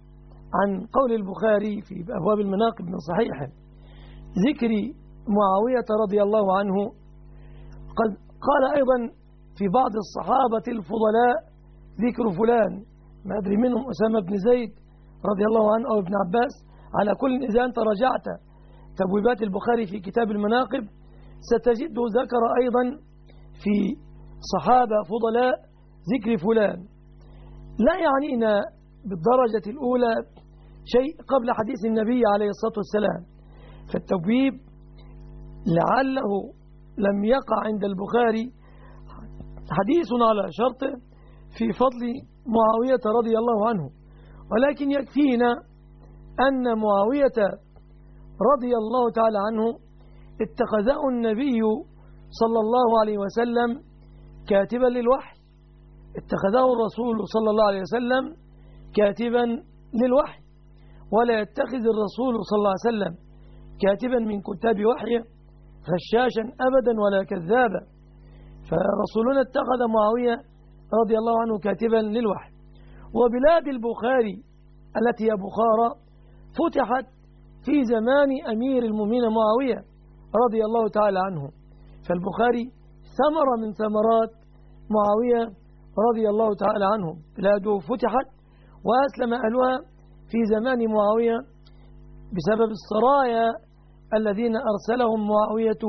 عن قول البخاري في أبواب المناقب من صحيحه ذكر معاوية رضي الله عنه، قد قال أيضا في بعض الصحابة الفضلاء ذكر فلان، ما أدري منهم أسامة بن زيد رضي الله عنه أو ابن عباس. على كل إذا أنت رجعت تبويبات البخاري في كتاب المناقب ستجده ذكر أيضا في صحابة فضلاء ذكر فلان. لا يعنينا بالدرجة الأولى شيء قبل حديث النبي عليه الصلاة والسلام، فالتبويب لعله لم يقع عند البخاري حديث على شرطه في فضل معاوية رضي الله عنه، ولكن يكفينا أن معاوية رضي الله تعالى عنه اتخذه النبي صلى الله عليه وسلم كاتبا للوحي، اتخذه الرسول صلى الله عليه وسلم كاتبا للوحي، ولا يتخذ الرسول صلى الله عليه وسلم كاتبا من كتاب وحيه غشاشا أبدا ولا كذابا. فرسولنا اتخذ معاوية رضي الله عنه كاتبا للوحي. وبلاد البخاري التي هي بخارى فتحت في زمان أمير المؤمنين معاوية رضي الله تعالى عنه، فالبخاري ثمرة من ثمرات معاوية رضي الله تعالى عنه. بلاده فتحت وأسلم أهلها في زمان معاوية بسبب السرايا الذين أرسلهم معاوية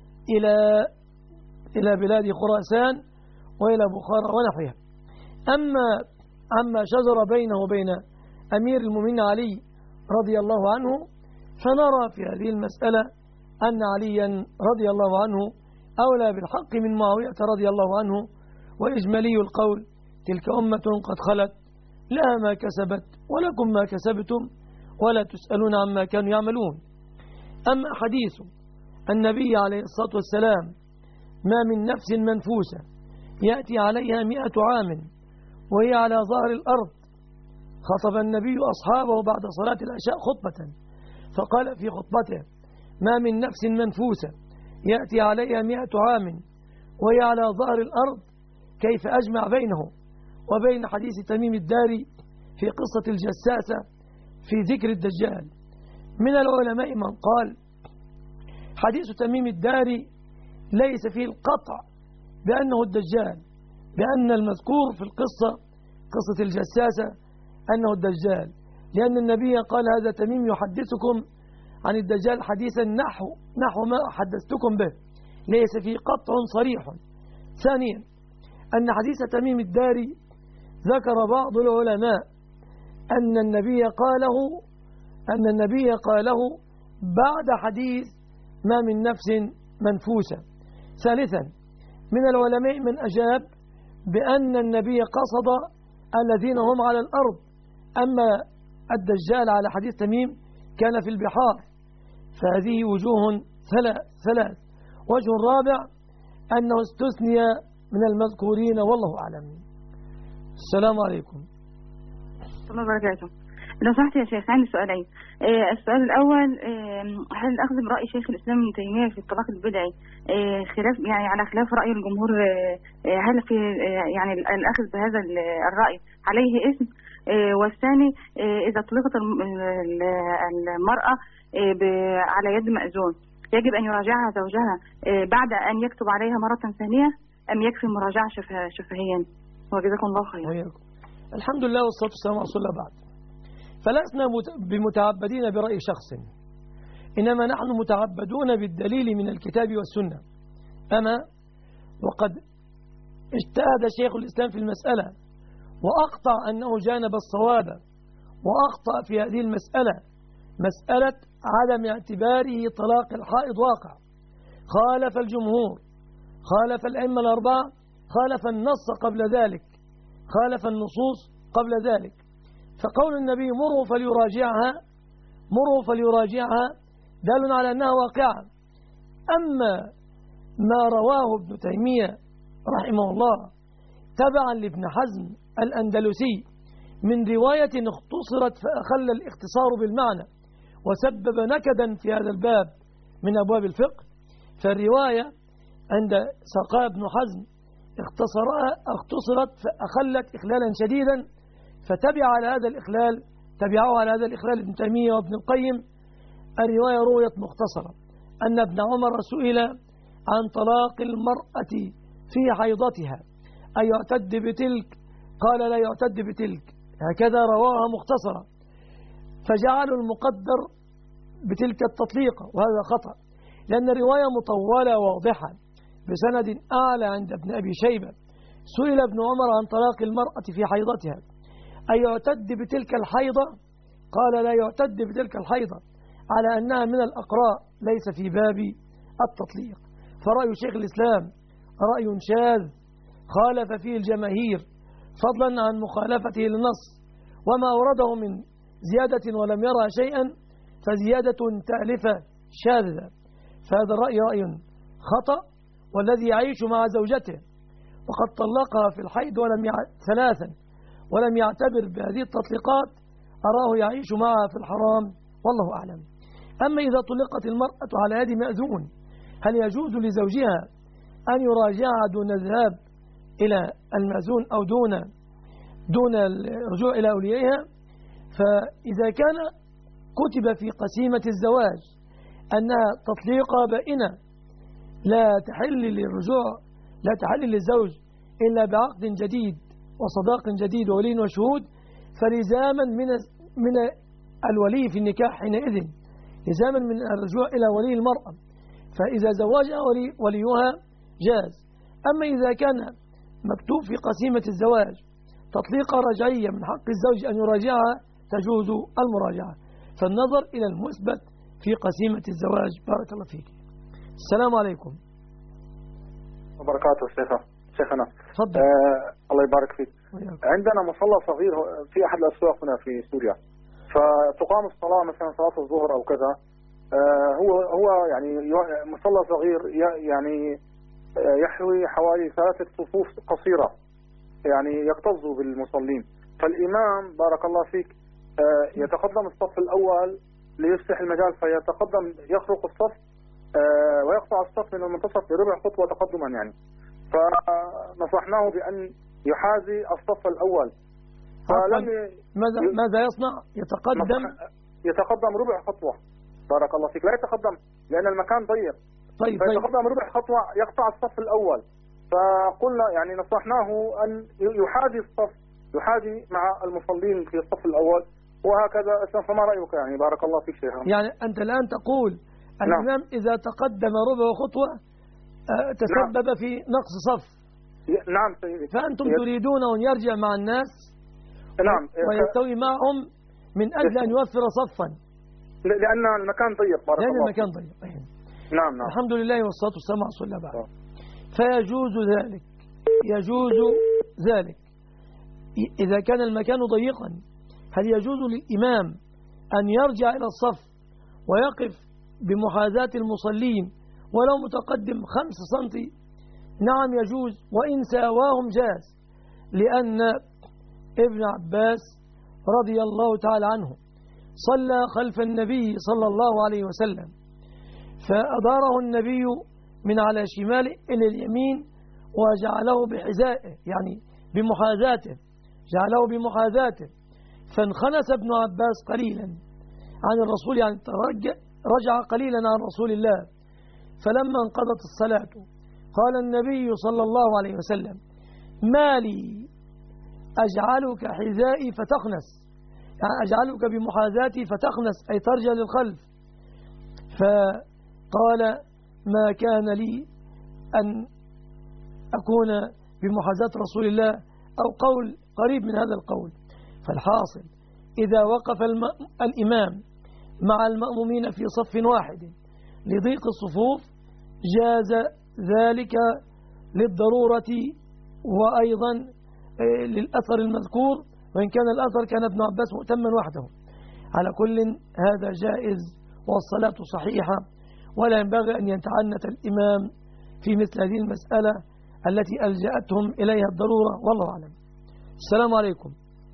إلى بلاد خراسان وإلى بخارى ونحوها. أما شجر بينه وبين أمير المؤمنين علي رضي الله عنه، فنرى في هذه المسألة أن عليا رضي الله عنه أولى بالحق من معاوية رضي الله عنه. وإجمالي القول تلك أمة قد خلت لها ما كسبت ولكم ما كسبتم ولا تسألون عما كانوا يعملون. أما حديث النبي عليه الصلاة والسلام ما من نفس منفوسة يأتي عليها 100 عام وهي على ظهر الأرض، خطب النبي أصحابه بعد صلاة العشاء خطبة فقال في خطبته ما من نفس منفوسة يأتي عليها 100 عام وهي على ظهر الأرض، كيف أجمع بينه وبين حديث تميم الداري في قصة الجساسة في ذكر الدجال. من العلماء من قال حديث تميم الداري ليس فيه القطع بأنه الدجال، بأن المذكور في القصة قصة الجساسة أنه الدجال، لأن النبي قال هذا تميم يحدثكم عن الدجال حديثا نحو ما حدثتكم به، ليس فيه قطع صريح. ثانيا أن حديث تميم الداري ذكر بعض العلماء أن النبي قاله بعد حديث ما من نفس منفوسة. ثالثا من العلماء من أجاب بأن النبي قصد الذين هم على الأرض، أما الدجال على حديث تميم كان في البحار. فهذه وجوه ثلاث. وجه الرابع أنه استثني من المذكورين والله أعلم. السلام عليكم. الله وبركاته. لو سمحت يا شيخ عندي سؤالين. السؤال الأول، هل الأخذ برأي شيخ الإسلام ابن تيمية في الطلاق البدعي خلاف يعني على خلاف رأي الجمهور، هل في يعني الأخذ بهذا الرأي عليه إثم؟ والثاني إذا طلقت المرأة على يد مأذون يجب أن يراجعها زوجها بعد أن يكتب عليها مرة ثانية أم يكفي مراجعة شفهيا؟ وجزاكم الله خير. الحمد لله والصلاة والسلام على رسول الله. بعد فلسنا بمتعبدين برأي شخص، إنما نحن متعبدون بالدليل من الكتاب والسنة. وقد اجتهد شيخ الإسلام في المسألة وأقطع أنه جانب الصواب، وأخطأ في هذه المسألة مسألة عدم اعتباره طلاق الحائض واقع. خالف الجمهور، خالف الأئمة الأربعة، خالف النص قبل ذلك، خالف النصوص قبل ذلك. فقول النبي مروا فليراجعها دال على أنها واقعة. أما ما رواه ابن تيمية رحمه الله تبعا لابن حزم الأندلسي من رواية اختصرت فأخل الاختصار بالمعنى وسبب نكدا في هذا الباب من أبواب الفقه، فالرواية عند ساقها ابن حزم اختصرت فأخلت إخلالا شديدا، فتبع على هذا الإخلال تبعه على هذا الإخلال ابن تيمية وابن القيم. الرواية رويت مختصرة أن ابن عمر سئل عن طلاق المرأة في حيضتها أي يعتد بتلك، قال لا يعتد بتلك، هكذا رواها مختصرة، فجعلوا المقدر بتلك التطليقة، وهذا خطأ، لأن الرواية مطولة واضحة بسند أعلى عند ابن أبي شيبة. سئل ابن عمر عن طلاق المرأة في حيضتها أي يعتد بتلك الحيضة، قال لا يعتد بتلك الحيضة، على أنها من الأقراء ليس في باب التطليق. فرأي شيخ الإسلام رأي شاذ خالف فيه الجماهير، فضلا عن مخالفته للنص، وما أورده من زيادة ولم يرى شيئا فزيادة تألفة شاذة. فهذا الرأي رأي خطأ، والذي يعيش مع زوجته وقد طلقها في الحيض ثلاثا ولم يعتبر بهذه التطليقات أراه يعيش معها في الحرام، والله أعلم. أما إذا طلقت المرأة على يد مأذون، هل يجوز لزوجها أن يراجعها دون الذهاب إلى المأذون أو دون الرجوع إلى أوليائها؟ فإذا كان كتب في قسيمة الزواج أنها تطليقة بائنة لا تحل للزوج إلا بعقد جديد وصداق جديد وولي وشهود، فلزاما من الولي في النكاح حينئذ، لزاما من الرجوع إلى ولي المرأة، فإذا زواجها وليها جاز. أما إذا كان مكتوب في قسيمة الزواج تطليقة رجعية من حق الزوج أن يراجعها تجوز المراجعة، فالنظر إلى المثبت في قسيمة الزواج. بارك الله فيك. السلام عليكم وبركاته. شيخنا تفضل. الله يبارك فيك. عندنا مصلى صغير في أحد الأسواق هنا في سوريا، فتقام الصلاة مثلا صلاة الظهر أو كذا، هو يعني مصلى صغير يعني يحوي حوالي 3 صفوف قصيرة يعني يكتظ بالمصلين، فالإمام بارك الله فيك يتقدم الصف الأول ليفتح المجال، فيتقدم يخرق الصف ويقطع الصف من المنتصف بربع خطوة تقدما يعني، فنصحناه بأن يحاذي الصف الأول. فلم ماذا يصنع؟ يتقدم ربع خطوة. بارك الله فيك. لا يتقدم لأن المكان ضيق. طيب. فيتقدم ربع خطوة يقطع الصف الأول، فقلنا يعني نصحناه أن يحاذي الصف، يحاذي مع المصلين في الصف الأول وهكذا. فما رأيك يعني؟ بارك الله فيك شيخ. يعني أنت الآن تقول الإمام إذا تقدم ربع خطوة تسبب في نقص صف. نعم سيدي. فأنتم تريدون أن يرجع مع الناس نعم ويستوي معهم من أجل أن يوفر صفا، لأن المكان ضيق. بارك الله. لأن المكان ضيق. نعم. الحمد لله والصلاة والسلام على رسول الله بعد. فيجوز ذلك، يجوز ذلك إذا كان المكان ضيقا. هل يجوز للإمام أن يرجع إلى الصف ويقف بمحاذاة المصلين ولو متقدم 5 سنتي؟ نعم يجوز، وإن ساواهم جاز، لأن ابن عباس رضي الله تعالى عنه صلى خلف النبي صلى الله عليه وسلم، فأداره النبي من على شماله إلى اليمين وجعله بحذائه يعني بمحاذاته، جعله بمحاذاته، فانخنس ابن عباس قليلا عن الرسول، يعني رجع قليلا عن رسول الله. فلما انقضت الصلاة قال النبي صلى الله عليه وسلم: ما لي أجعلك حذائي فتخنس، يعني أجعلك بمحاذاتي فتخنس أي ترجع للخلف. فقال: ما كان لي أن أكون بمحاذاة رسول الله، أو قول قريب من هذا القول. فالحاصل إذا وقف الإمام مع المأمومين في صف واحد لضيق الصفوف جاز ذلك للضرورة وأيضا للأثر المذكور، وإن كان الأثر كان ابن عباس مؤتما وحده. على كل هذا جائز والصلاة صحيحة، ولا ينبغي أن يتعنت الإمام في مثل هذه المسألة التي ألجأتهم إليها الضرورة، والله أعلم. السلام عليكم.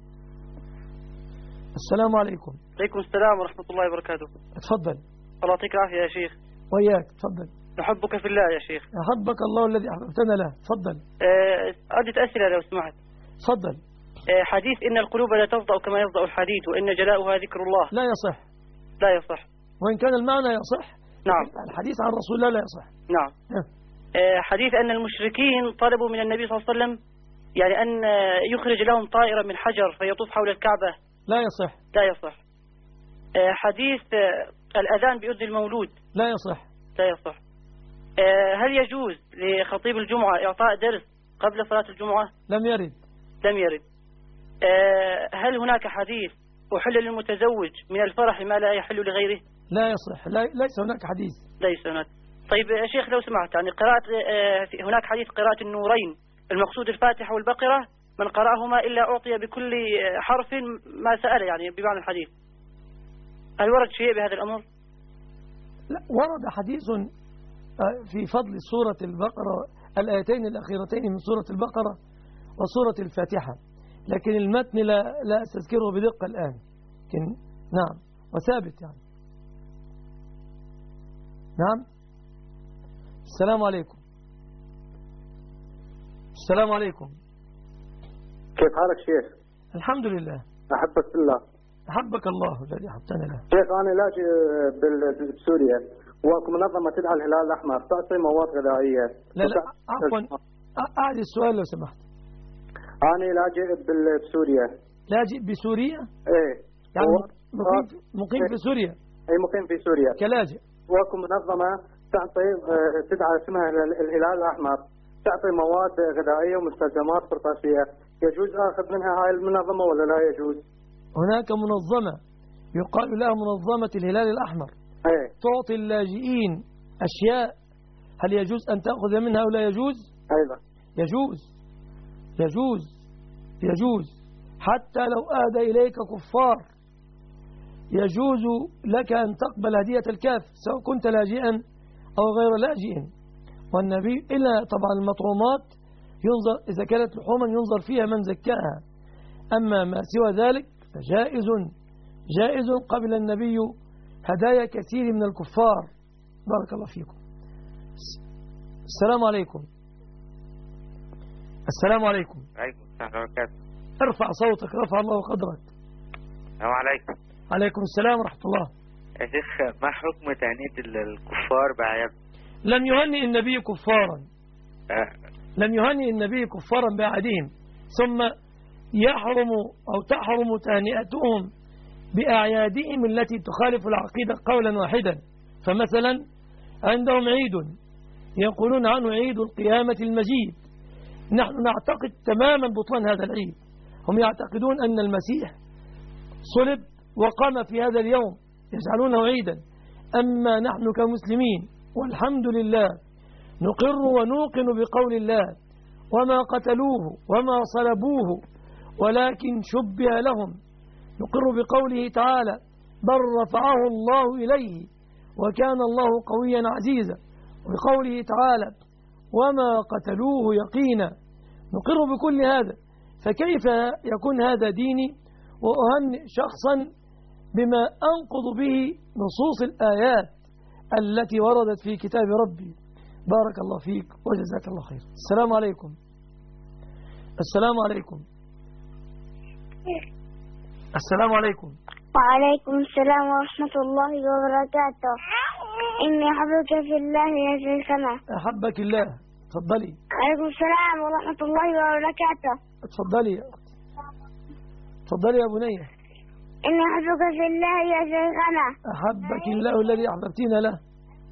السلام عليكم. عليكم السلام ورحمة الله وبركاته. اتفضل. الله يعطيك العافية يا شيخ. وياك. تفضل. نحبك في الله يا شيخ. أحبك الله الذي أحببتنا له. تفضل. عدة أسئلة لو سمحت. تفضل. حديث إن القلوب لا تفضأ كما يفضأ الحديد وإن جلاؤها ذكر الله لا يصح. لا يصح. وإن كان المعنى يصح. نعم. الحديث عن رسول الله لا يصح. نعم. حديث أن المشركين طلبوا من النبي صلى الله عليه وسلم يعني أن يخرج لهم طائرة من حجر فيطوف حول الكعبة لا يصح. لا يصح. حديث الأذان بأذن المولود لا يصح. لا يصح. هل يجوز لخطيب الجمعة إعطاء درس قبل صلاة الجمعة؟ لم يرد. لم يرد. هل هناك حديث أحل للمتزوج من الفرح ما لا يحل لغيره؟ لا يصح. ليس هناك حديث. ليس هناك. طيب يا شيخ لو سمحت يعني هناك حديث قراءة النورين المقصود الفاتحة والبقرة من قرأهما إلا أعطي بكل حرف ما سأل يعني بمعنى الحديث. هل ورد شيء بهذا الأمر؟ لا، ورد حديث في فضل سورة البقرة الآيتين الأخيرتين من سورة البقرة وسورة الفاتحة، لكن المتن لا أستذكره بدقة الآن، لكن نعم وثابت يعني. نعم. السلام عليكم. السلام عليكم. كيف حالك شيخ؟ الحمد لله. أحبك في الله. أحبك الله الذي أحبتنا له. شيخ أنا لاجئ بسوريا ومنظمة تدعى الهلال الأحمر تعطي مواد غذائية. لا عفوا أعد السؤال لو سمحت. أنا لاجئ بسوريا. لاجئ بسوريا؟ إيه. يعني مقيم في سوريا. أي مقيم في سوريا. كلاجئ. وكم منظمة تدعى اسمها الهلال الأحمر تعطي مواد غذائية ومستلزمات قرطاسية، يجوز أخذ منها هاي المنظمة ولا لا يجوز؟ هناك منظمة يقال لها منظمة الهلال الأحمر. أيه. تعطي اللاجئين أشياء، هل يجوز أن تأخذ منها أو لا يجوز؟ أيضا يجوز. يجوز يجوز حتى لو أهدى إليك كفار يجوز لك أن تقبل هدية الكافر سواء كنت لاجئا أو غير لاجئ. والنبي إلا طبعا المطعومات ينظر إذا كانت لحوما ينظر فيها من زكاها، أما ما سوى ذلك فجائز قبل النبي هدايا كثير من الكفار. بارك الله فيكم. السلام عليكم. السلام عليكم. عليكم السلام وبركاته. ارفع صوتك رفع الله قدرك. السلام عليكم. عليكم السلام ورحمة الله. يا شيخ ما حكم تهنئة الكفار بأعياد؟ لم يهنئ النبي كفارا. لم يهنئ النبي كفارا بأعيادهم، ثم يحرم أو تحرم تهنئتهم بأعيادهم التي تخالف العقيدة قولا واحدا. فمثلا عندهم عيد يقولون عنه عيد القيامة المجيد، نحن نعتقد تماما بطلان هذا العيد. هم يعتقدون أن المسيح صلب وقام في هذا اليوم يجعلونه عيدا، أما نحن كمسلمين والحمد لله نقر ونوقن بقول الله وما قتلوه وما صلبوه ولكن شبه لهم، نقر بقوله تعالى بل رفعه الله إليه وكان الله قويا عزيزا، وبقوله تعالى وما قتلوه يقينا، نقر بكل هذا. فكيف يكون هذا ديني وأهنئ شخصا بما أنقض به نصوص الآيات التي وردت في كتاب ربي؟ بارك الله فيك وجزاك الله خير. السلام عليكم. السلام عليكم. السلام عليكم. وعليكم السلام ورحمة الله وبركاته. إني أحبك في الله يا شيخنا. أحبك الله. تفضلي. وعليكم السلام ورحمة الله وبركاته. تفضلي يا أختي. تفضلي يا بنية. إني أحبك في الله يا شيخنا. أحبك الله الذي أحببتينا له.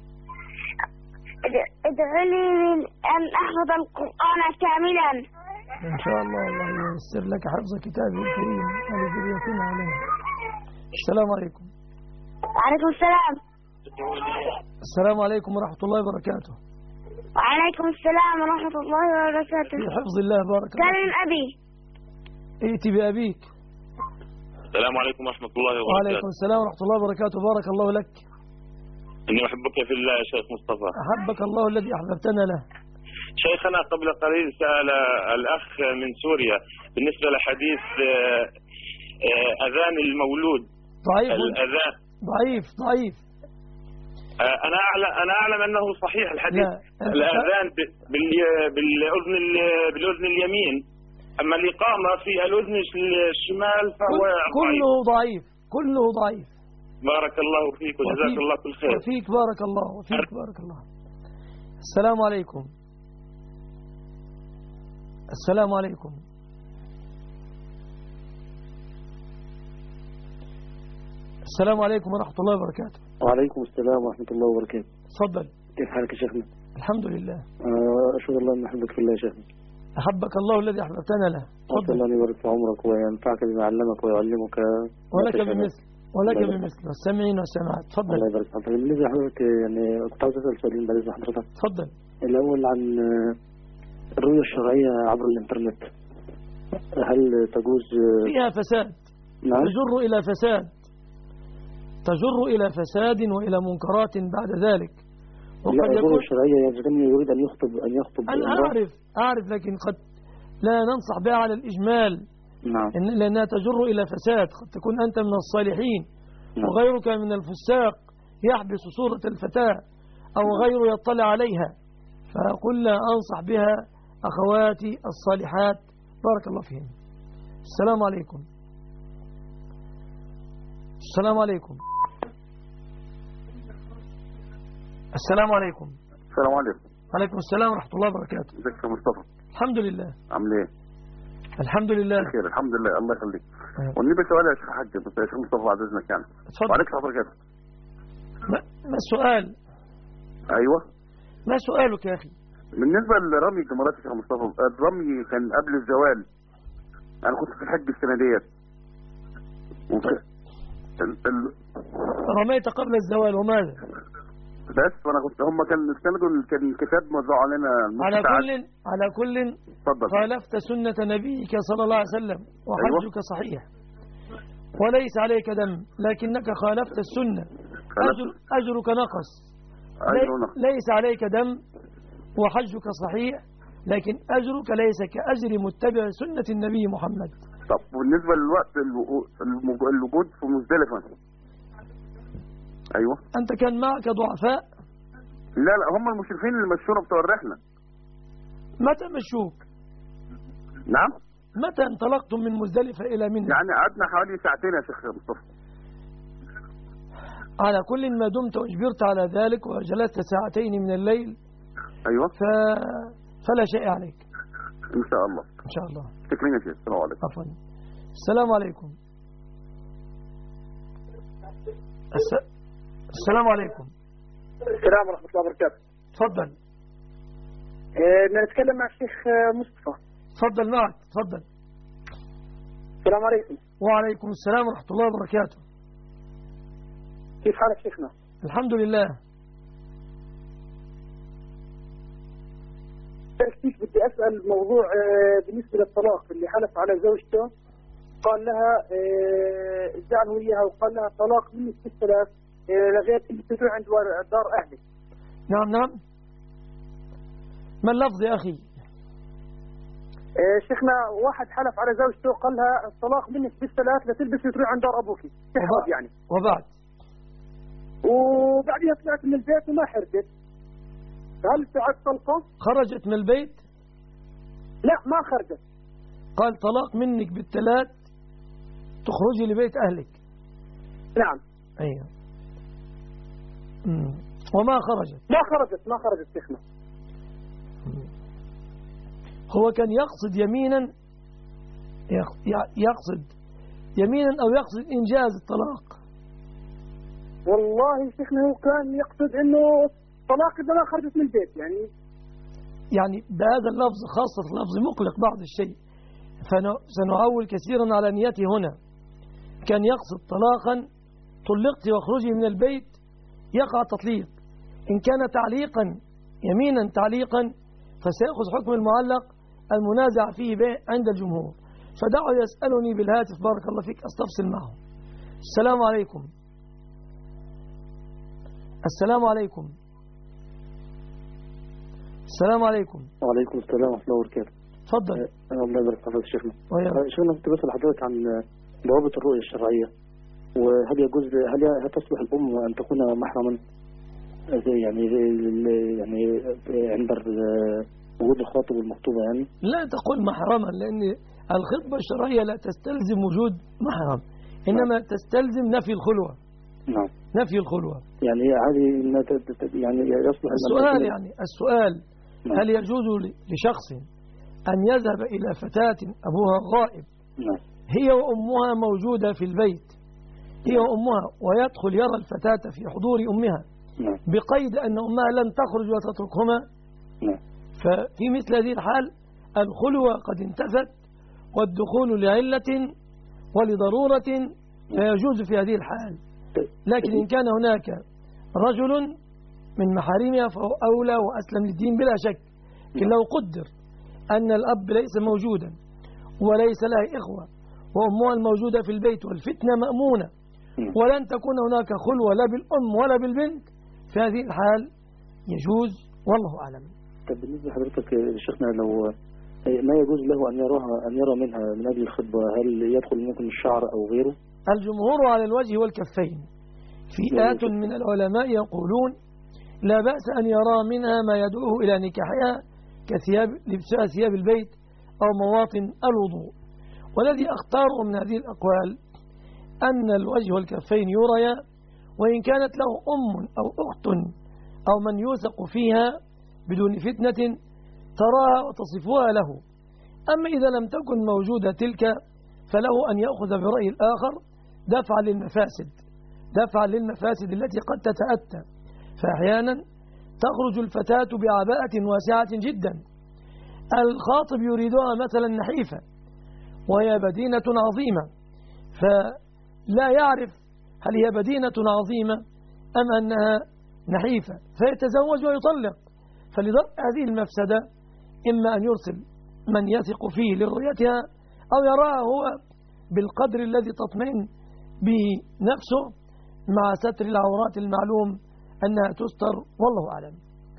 ادعو لي أن أحفظ القرآن كاملا. إن شاء الله الله ييسر لك حفظ كتابه الكريم ولذريتنا عليه. السلام عليكم. وعليكم السلام. السلام عليكم ورحمة الله وبركاته. وعليكم السلام ورحمة الله وبركاته. في حفظ الله بارك الله. كلم أبي. ائتي بأبيك. السلام عليكم ورحمة الله وبركاته. وعليكم السلام ورحمة الله وبركاته. بارك الله لك. إني أحبك في الله يا شيخ مصطفى. أحبك الله الذي أحببتنا له. شيخنا قبل قليل سأل الأخ من سوريا بالنسبة لحديث أذان المولود. ضعيف. الأذان ضعيف. أنا أعلم أنه صحيح الحديث. الأذان بالأذن اليمين أما الإقامة في الأذن الشمال فهو كله ضعيف، كله ضعيف. بارك الله فيك وجزاك الله كل خير. وفيك بارك الله، وفيك بارك الله. السلام عليكم. السلام عليكم. السلام عليكم ورحمة الله وبركاته. وعليكم السلام ورحمة الله وبركاته. تفضل. كيف حالك يا شيخنا؟ الحمد لله. أشهد الله أن أحبك في الله يا شيخنا. أحبك الله الذي أحببتنا له. أسأل الله أن يبارك في عمرك وينفعك بما علمك ويعلمك. ولك بمثل، ولك بمثل، والسامعين والسامعات. تفضل. الله يبارك فيك. بالنسبة لحضرتك يعني كنت عاوز أسأل سؤالين بعد إذن حضرتك. تفضل. الأول عن الرؤية الشرعية عبر الإنترنت، هل تجوز؟ فيها فساد. نعم. تجر إلى فساد، تجر إلى فساد وإلى منكرات بعد ذلك. وقد الرؤية الشرعية إذا يريد أن يخطب أنا أعرف لكن قد لا ننصح بها على الإجمال. نعم. لأنها تجر إلى فساد. قد تكون أنت من الصالحين. نعم. وغيرك من الفساق يحبس صورة الفتاة أو غيره يطلع عليها، فقل لا أنصح بها أخواتي الصالحات بارك الله فيهم. السلام عليكم. السلام عليكم. السلام عليكم. السلام عليكم. وعليكم السلام ورحمة الله وبركاته. ازيك يا مصطفى؟ الحمد لله. عامل ايه؟ الحمد لله بخير الحمد لله الله يخليك. والنبي سؤال يا شيخ حاج، بس يا شيخ مصطفى بعد اذنك يعني. اتفضل. وعليك السلام كده. ما السؤال؟ ايوه. ما سؤالك يا اخي؟ بالنسبه لرمي الجمرات يا شيخ مصطفى، الرمي كان قبل الزوال. انا كنت في الحج السنه ديت. رميت قبل الزوال وماذا؟ بس وانا كنت هم كان الكتاب موزع علينا على كل اتفضل. خالفت سنة نبيك صلى الله عليه وسلم وحجك أيوة. صحيح وليس عليك دم، لكنك خالفت السنة. أجرك نقص. ليس عليك دم وحجك صحيح، لكن أجرك ليس كأجر متبع سنة النبي محمد. طب بالنسبة للوقت الوجود في مزدلفة، ايوه انت كان معك ضعفاء؟ لا هم المشرفين اللي مشونا بتوع الرحله. متى مشوك؟ نعم. متى انطلقتم من مزدلفه الى منى؟ يعني قعدنا حوالي ساعتين يا شيخ مصطفى. على كل ما دمت اجبرت على ذلك وجلست ساعتين من الليل ايوه فلا شيء عليك ان شاء الله. ان شاء الله. شكرا يا شيخ. السلام عليكم. عفوا. السلام عليكم. السلام عليكم. السلام ورحمة الله وبركاته. تفضل. نتكلم مع الشيخ مصطفى. تفضل معك. تفضل. السلام عليكم. وعليكم السلام ورحمة الله وبركاته. كيف حالك شيخنا؟ الحمد لله. كيف بدي أسأل موضوع بالنسبة للطلاق اللي حلف على زوجته قال لها زعل وياها وقال لها طلاق منك بالثلاث لغاية اللي تروح عند دار أهلك. نعم نعم. ما اللفظ يا أخي؟ شيخنا واحد حلف على زوجته قال لها الطلاق منك بالثلاث لتلبس وتروح عند دار أبوك تحرد يعني. وبعدها طلعت من البيت وما حردت. هل تعد طلقة؟ خرجت من البيت؟ لا ما خرجت. قال طلاق منك بالثلاث تخرجي لبيت أهلك. نعم. أيوه. وما خرجت؟ ما خرجت شيخنا. هو كان يقصد يمينا، يقصد يمينا أو يقصد إنجاز الطلاق؟ والله شيخنا هو كان يقصد إنه طلاق إذا ما خرجت من البيت يعني بهذا اللفظ خاصة اللفظ مقلق بعض الشيء، فسنعول كثيرا على نيته هنا. كان يقصد طلاقا طلقت واخرجي من البيت يقع تطليق. إن كان تعليقا يمينا تعليقا فسيأخذ حكم المعلق المنازع فيه عند الجمهور. فدعوا يسألني بالهاتف بارك الله فيك أستفصل معه. السلام عليكم. السلام عليكم. السلام عليكم. وعليكم السلام ورحمة الله وبركاته. تفضل. الله يبارك فيك يا شيخنا. شيخنا كنت بسأل حضرتك عن ضوابط الرؤية الشرعية، وهل يجوز هل تصلح الأم أن تكون محرما يعني عند وجود الخاطب والمخطوبة يعني؟ لا تقول محرما، لأن الخطبة الشرعية لا تستلزم وجود محرم، إنما تستلزم نفي الخلوة. نعم. نفي الخلوة. يعني عادي يعني يصلح السؤال نعم. هل يجوز لشخص أن يذهب إلى فتاة أبوها غائب نعم. هي وأمها موجودة في البيت، هي وأمها، ويدخل يرى الفتاة في حضور أمها نعم. بقيد أن أمها لن تخرج وتتركهما نعم. ففي مثل هذه الحال الخلوة قد انتفت والدخول لعلة ولضرورة فيجوز في هذه الحال. لكن إن كان هناك رجل من محارمها فهو أولى وأسلم للدين بلا شك. لكن لو قدر أن الأب ليس موجودا وليس له إخوة وأمها الموجودة في البيت والفتنة مأمونة ولن تكون هناك خلوة لا بالأم ولا بالبنت، في هذه الحال يجوز والله أعلم. طب بالنسبة لحضرتك يا شيخنا، لو ما يجوز له أن يرى منها من أجل الخطبة، هل يدخل ممكن الشعر أو غيره؟ الجمهور على الوجه والكفين. فئات من العلماء يقولون لا بأس أن يرى منها ما يدعوه إلى نكاحها كثياب لبسها ثياب البيت أو مواطن الوضوء. والذي أختاره من هذه الأقوال أن الوجه والكفين يريا، وإن كانت له أم أو أخت أو من يوثق فيها بدون فتنة تراها وتصفها له. أما إذا لم تكن موجودة تلك فله أن يأخذ برأي الآخر دفعا للمفاسد التي قد تتأتى. فأحيانا تخرج الفتاة بعباءة واسعة جدا، الخاطب يريدها مثلا نحيفة وهي بدينة عظيمة، فلا يعرف هل هي بدينة عظيمة أم أنها نحيفة فيتزوج ويطلق. فلضرب هذه المفسدة إما أن يرسل من يثق فيه لرؤيتها أو يراها هو بالقدر الذي تطمئن به نفسه مع ستر العورات المعلوم أنها تستر والله أعلم.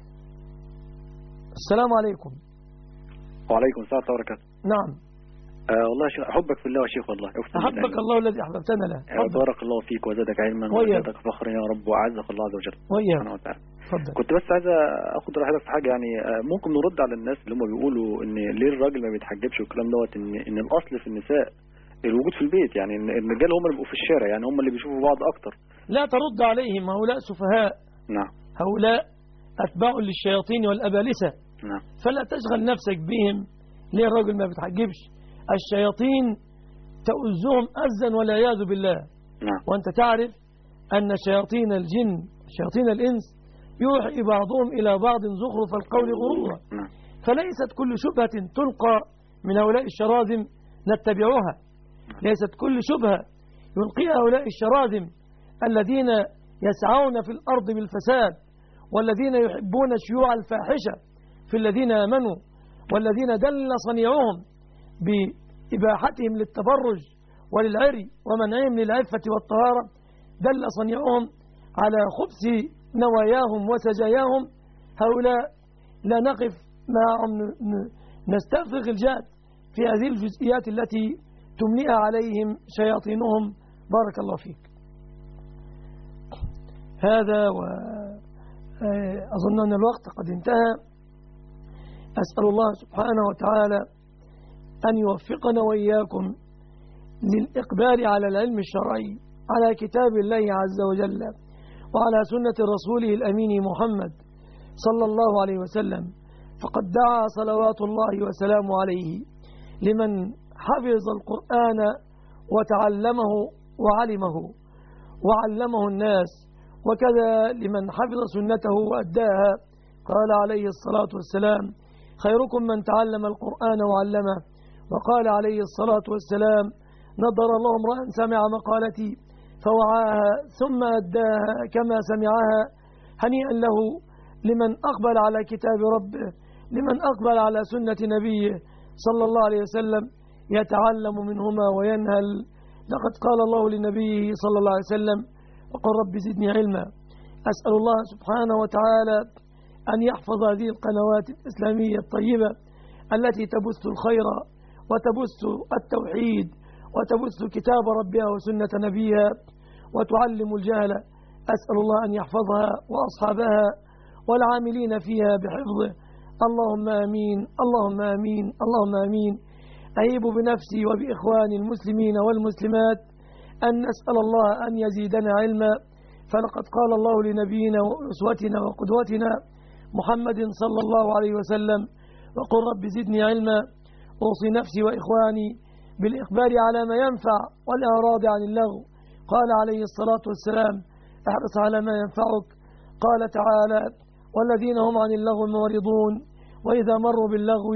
السلام عليكم. وعليكم السلام ورحمة الله وبركاته. نعم. والله يا شيخ أحبك في الله يا شيخ، والله أحبك الله الذي أحببتنا له. بارك الله فيك وزادك علما وزادك فخرا يا رب وأعزك الله عز وجل سبحانه وتعالى. كنت بس عايز أخد رأيك في حاجة، يعني ممكن نرد على الناس اللي هم بيقولوا إن ليه الراجل ما بيتحجبش والكلام دوت، إن الأصل في النساء الوجود في البيت، يعني إن الرجال هم اللي بيبقوا في الشارع، يعني هم اللي بيشوفوا بعض أكتر. لا ترد عليهم، هؤلاء سفهاء. نعم. هؤلاء أتباع للشياطين والأبالسة. نعم. فلا تشغل نفسك بهم. ليه الراجل ما بيتحجبش؟ الشياطين تؤذهم أذى والعياذ بالله. نعم. وأنت تعرف أن شياطين الجن شياطين الإنس يوحي بعضهم إلى بعض زخرف القول غرورا. نعم. فليست كل شبهة تلقى من هؤلاء الشراذم نتبعها. ليست كل شبهة يلقيها هؤلاء الشراذم الذين يسعون في الأرض بالفساد والذين يحبون شيوع الفاحشة في الذين آمنوا والذين دل صنيعهم بإباحتهم للتبرج وللعري ومنعهم للعفة والطهارة، دل صنيعهم على خبث نواياهم وسجاياهم. هؤلاء لا نقف معهم نستفرغ الجهد في هذه الجزئيات التي تملئها عليهم شياطينهم. بارك الله فيك. هذا وأظن أن الوقت قد انتهى. أسأل الله سبحانه وتعالى أن يوفقنا وإياكم للإقبال على العلم الشرعي، على كتاب الله عز وجل وعلى سنة رسوله الأمين محمد صلى الله عليه وسلم. فقد دعا صلوات الله وسلامه عليه لمن حفظ القرآن وتعلمه وعلمه الناس، وكذا لمن حفظ سنته وأداها. قال عليه الصلاة والسلام: خيركم من تعلم القرآن وعلمه. وقال عليه الصلاة والسلام: نضر الله امرأ سمع مقالتي فوعاها ثم أداها كما سمعها. هنيئا له لمن أقبل على كتاب ربه، لمن أقبل على سنة نبيه صلى الله عليه وسلم يتعلم منهما وينهل. لقد قال الله لنبيه صلى الله عليه وسلم: وقل رب زدني علما. أسأل الله سبحانه وتعالى أن يحفظ هذه القنوات الإسلامية الطيبة التي تبث الخير وتبث التوحيد وتبث كتاب ربها وسنة نبيها وتعلم الجهل. أسأل الله أن يحفظها وأصحابها والعاملين فيها بحفظه اللهم آمين اللهم آمين اللهم آمين. أهيب بنفسي وبإخواني المسلمين والمسلمات أن نسأل الله أن يزيدنا علما، فلقد قال الله لنبينا وأسوتنا وقدوتنا محمد صلى الله عليه وسلم: وقل رب زدني علما. أوصي نفسي وإخواني بالإخبار على ما ينفع والإعراض عن اللغو. قال عليه الصلاة والسلام: احرص على ما ينفعك. قال تعالى: والذين هم عن اللغو معرضون وإذا مروا باللغو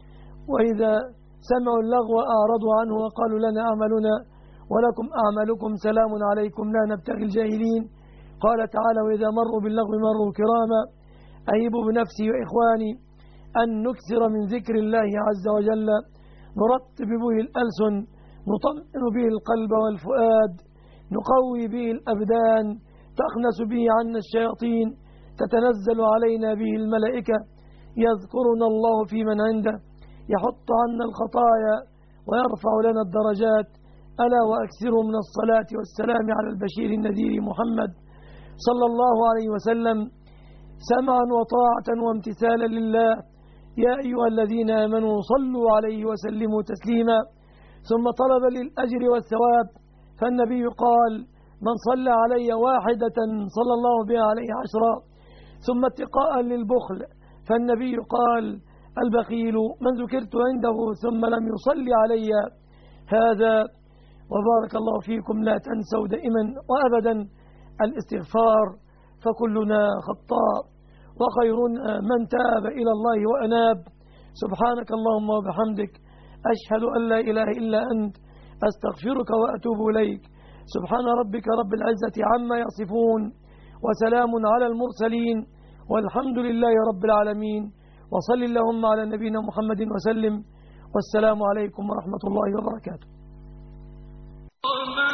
وإذا سمعوا اللغو أعرضوا عنه وقالوا لنا أعمالنا ولكم أعمالكم سلام عليكم لا نبتغي الجاهلين. قال تعالى: وإذا مروا باللغو مروا كراما. أهيب بنفسي وإخواني أن نكثر من ذكر الله عز وجل، نرتب به الألسن، نطمئن به القلب والفؤاد، نقوي به الأبدان، تخنس به عنا الشياطين، تتنزل علينا به الملائكة، يذكرنا الله في من عنده، يحط عنا الخطايا ويرفع لنا الدرجات. ألا وأكثروا من الصلاة والسلام على البشير النذير محمد صلى الله عليه وسلم، سمعا وطاعة وامتثالا لله. يا أيها الذين آمنوا صلوا عليه وسلموا تسليما. ثم طلب للأجر والثواب، فالنبي قال: من صلى علي واحدة صلى الله بها عليه 10. ثم اتقاء للبخل، فالنبي قال: البخيل من ذكرت عنده ثم لم يصلي علي. هذا وبارك الله فيكم. لا تنسوا دائما وأبدا الاستغفار، فكلنا خطاء وخيرنا من تاب إلى الله وأناب. سبحانك اللهم وبحمدك، أشهد أن لا إله إلا أنت، أستغفرك وأتوب إليك. سبحان ربك رب العزة عما يصفون، وسلام على المرسلين، والحمد لله رب العالمين. وصل اللهم على نبينا محمد وسلم، والسلام عليكم ورحمة الله وبركاته.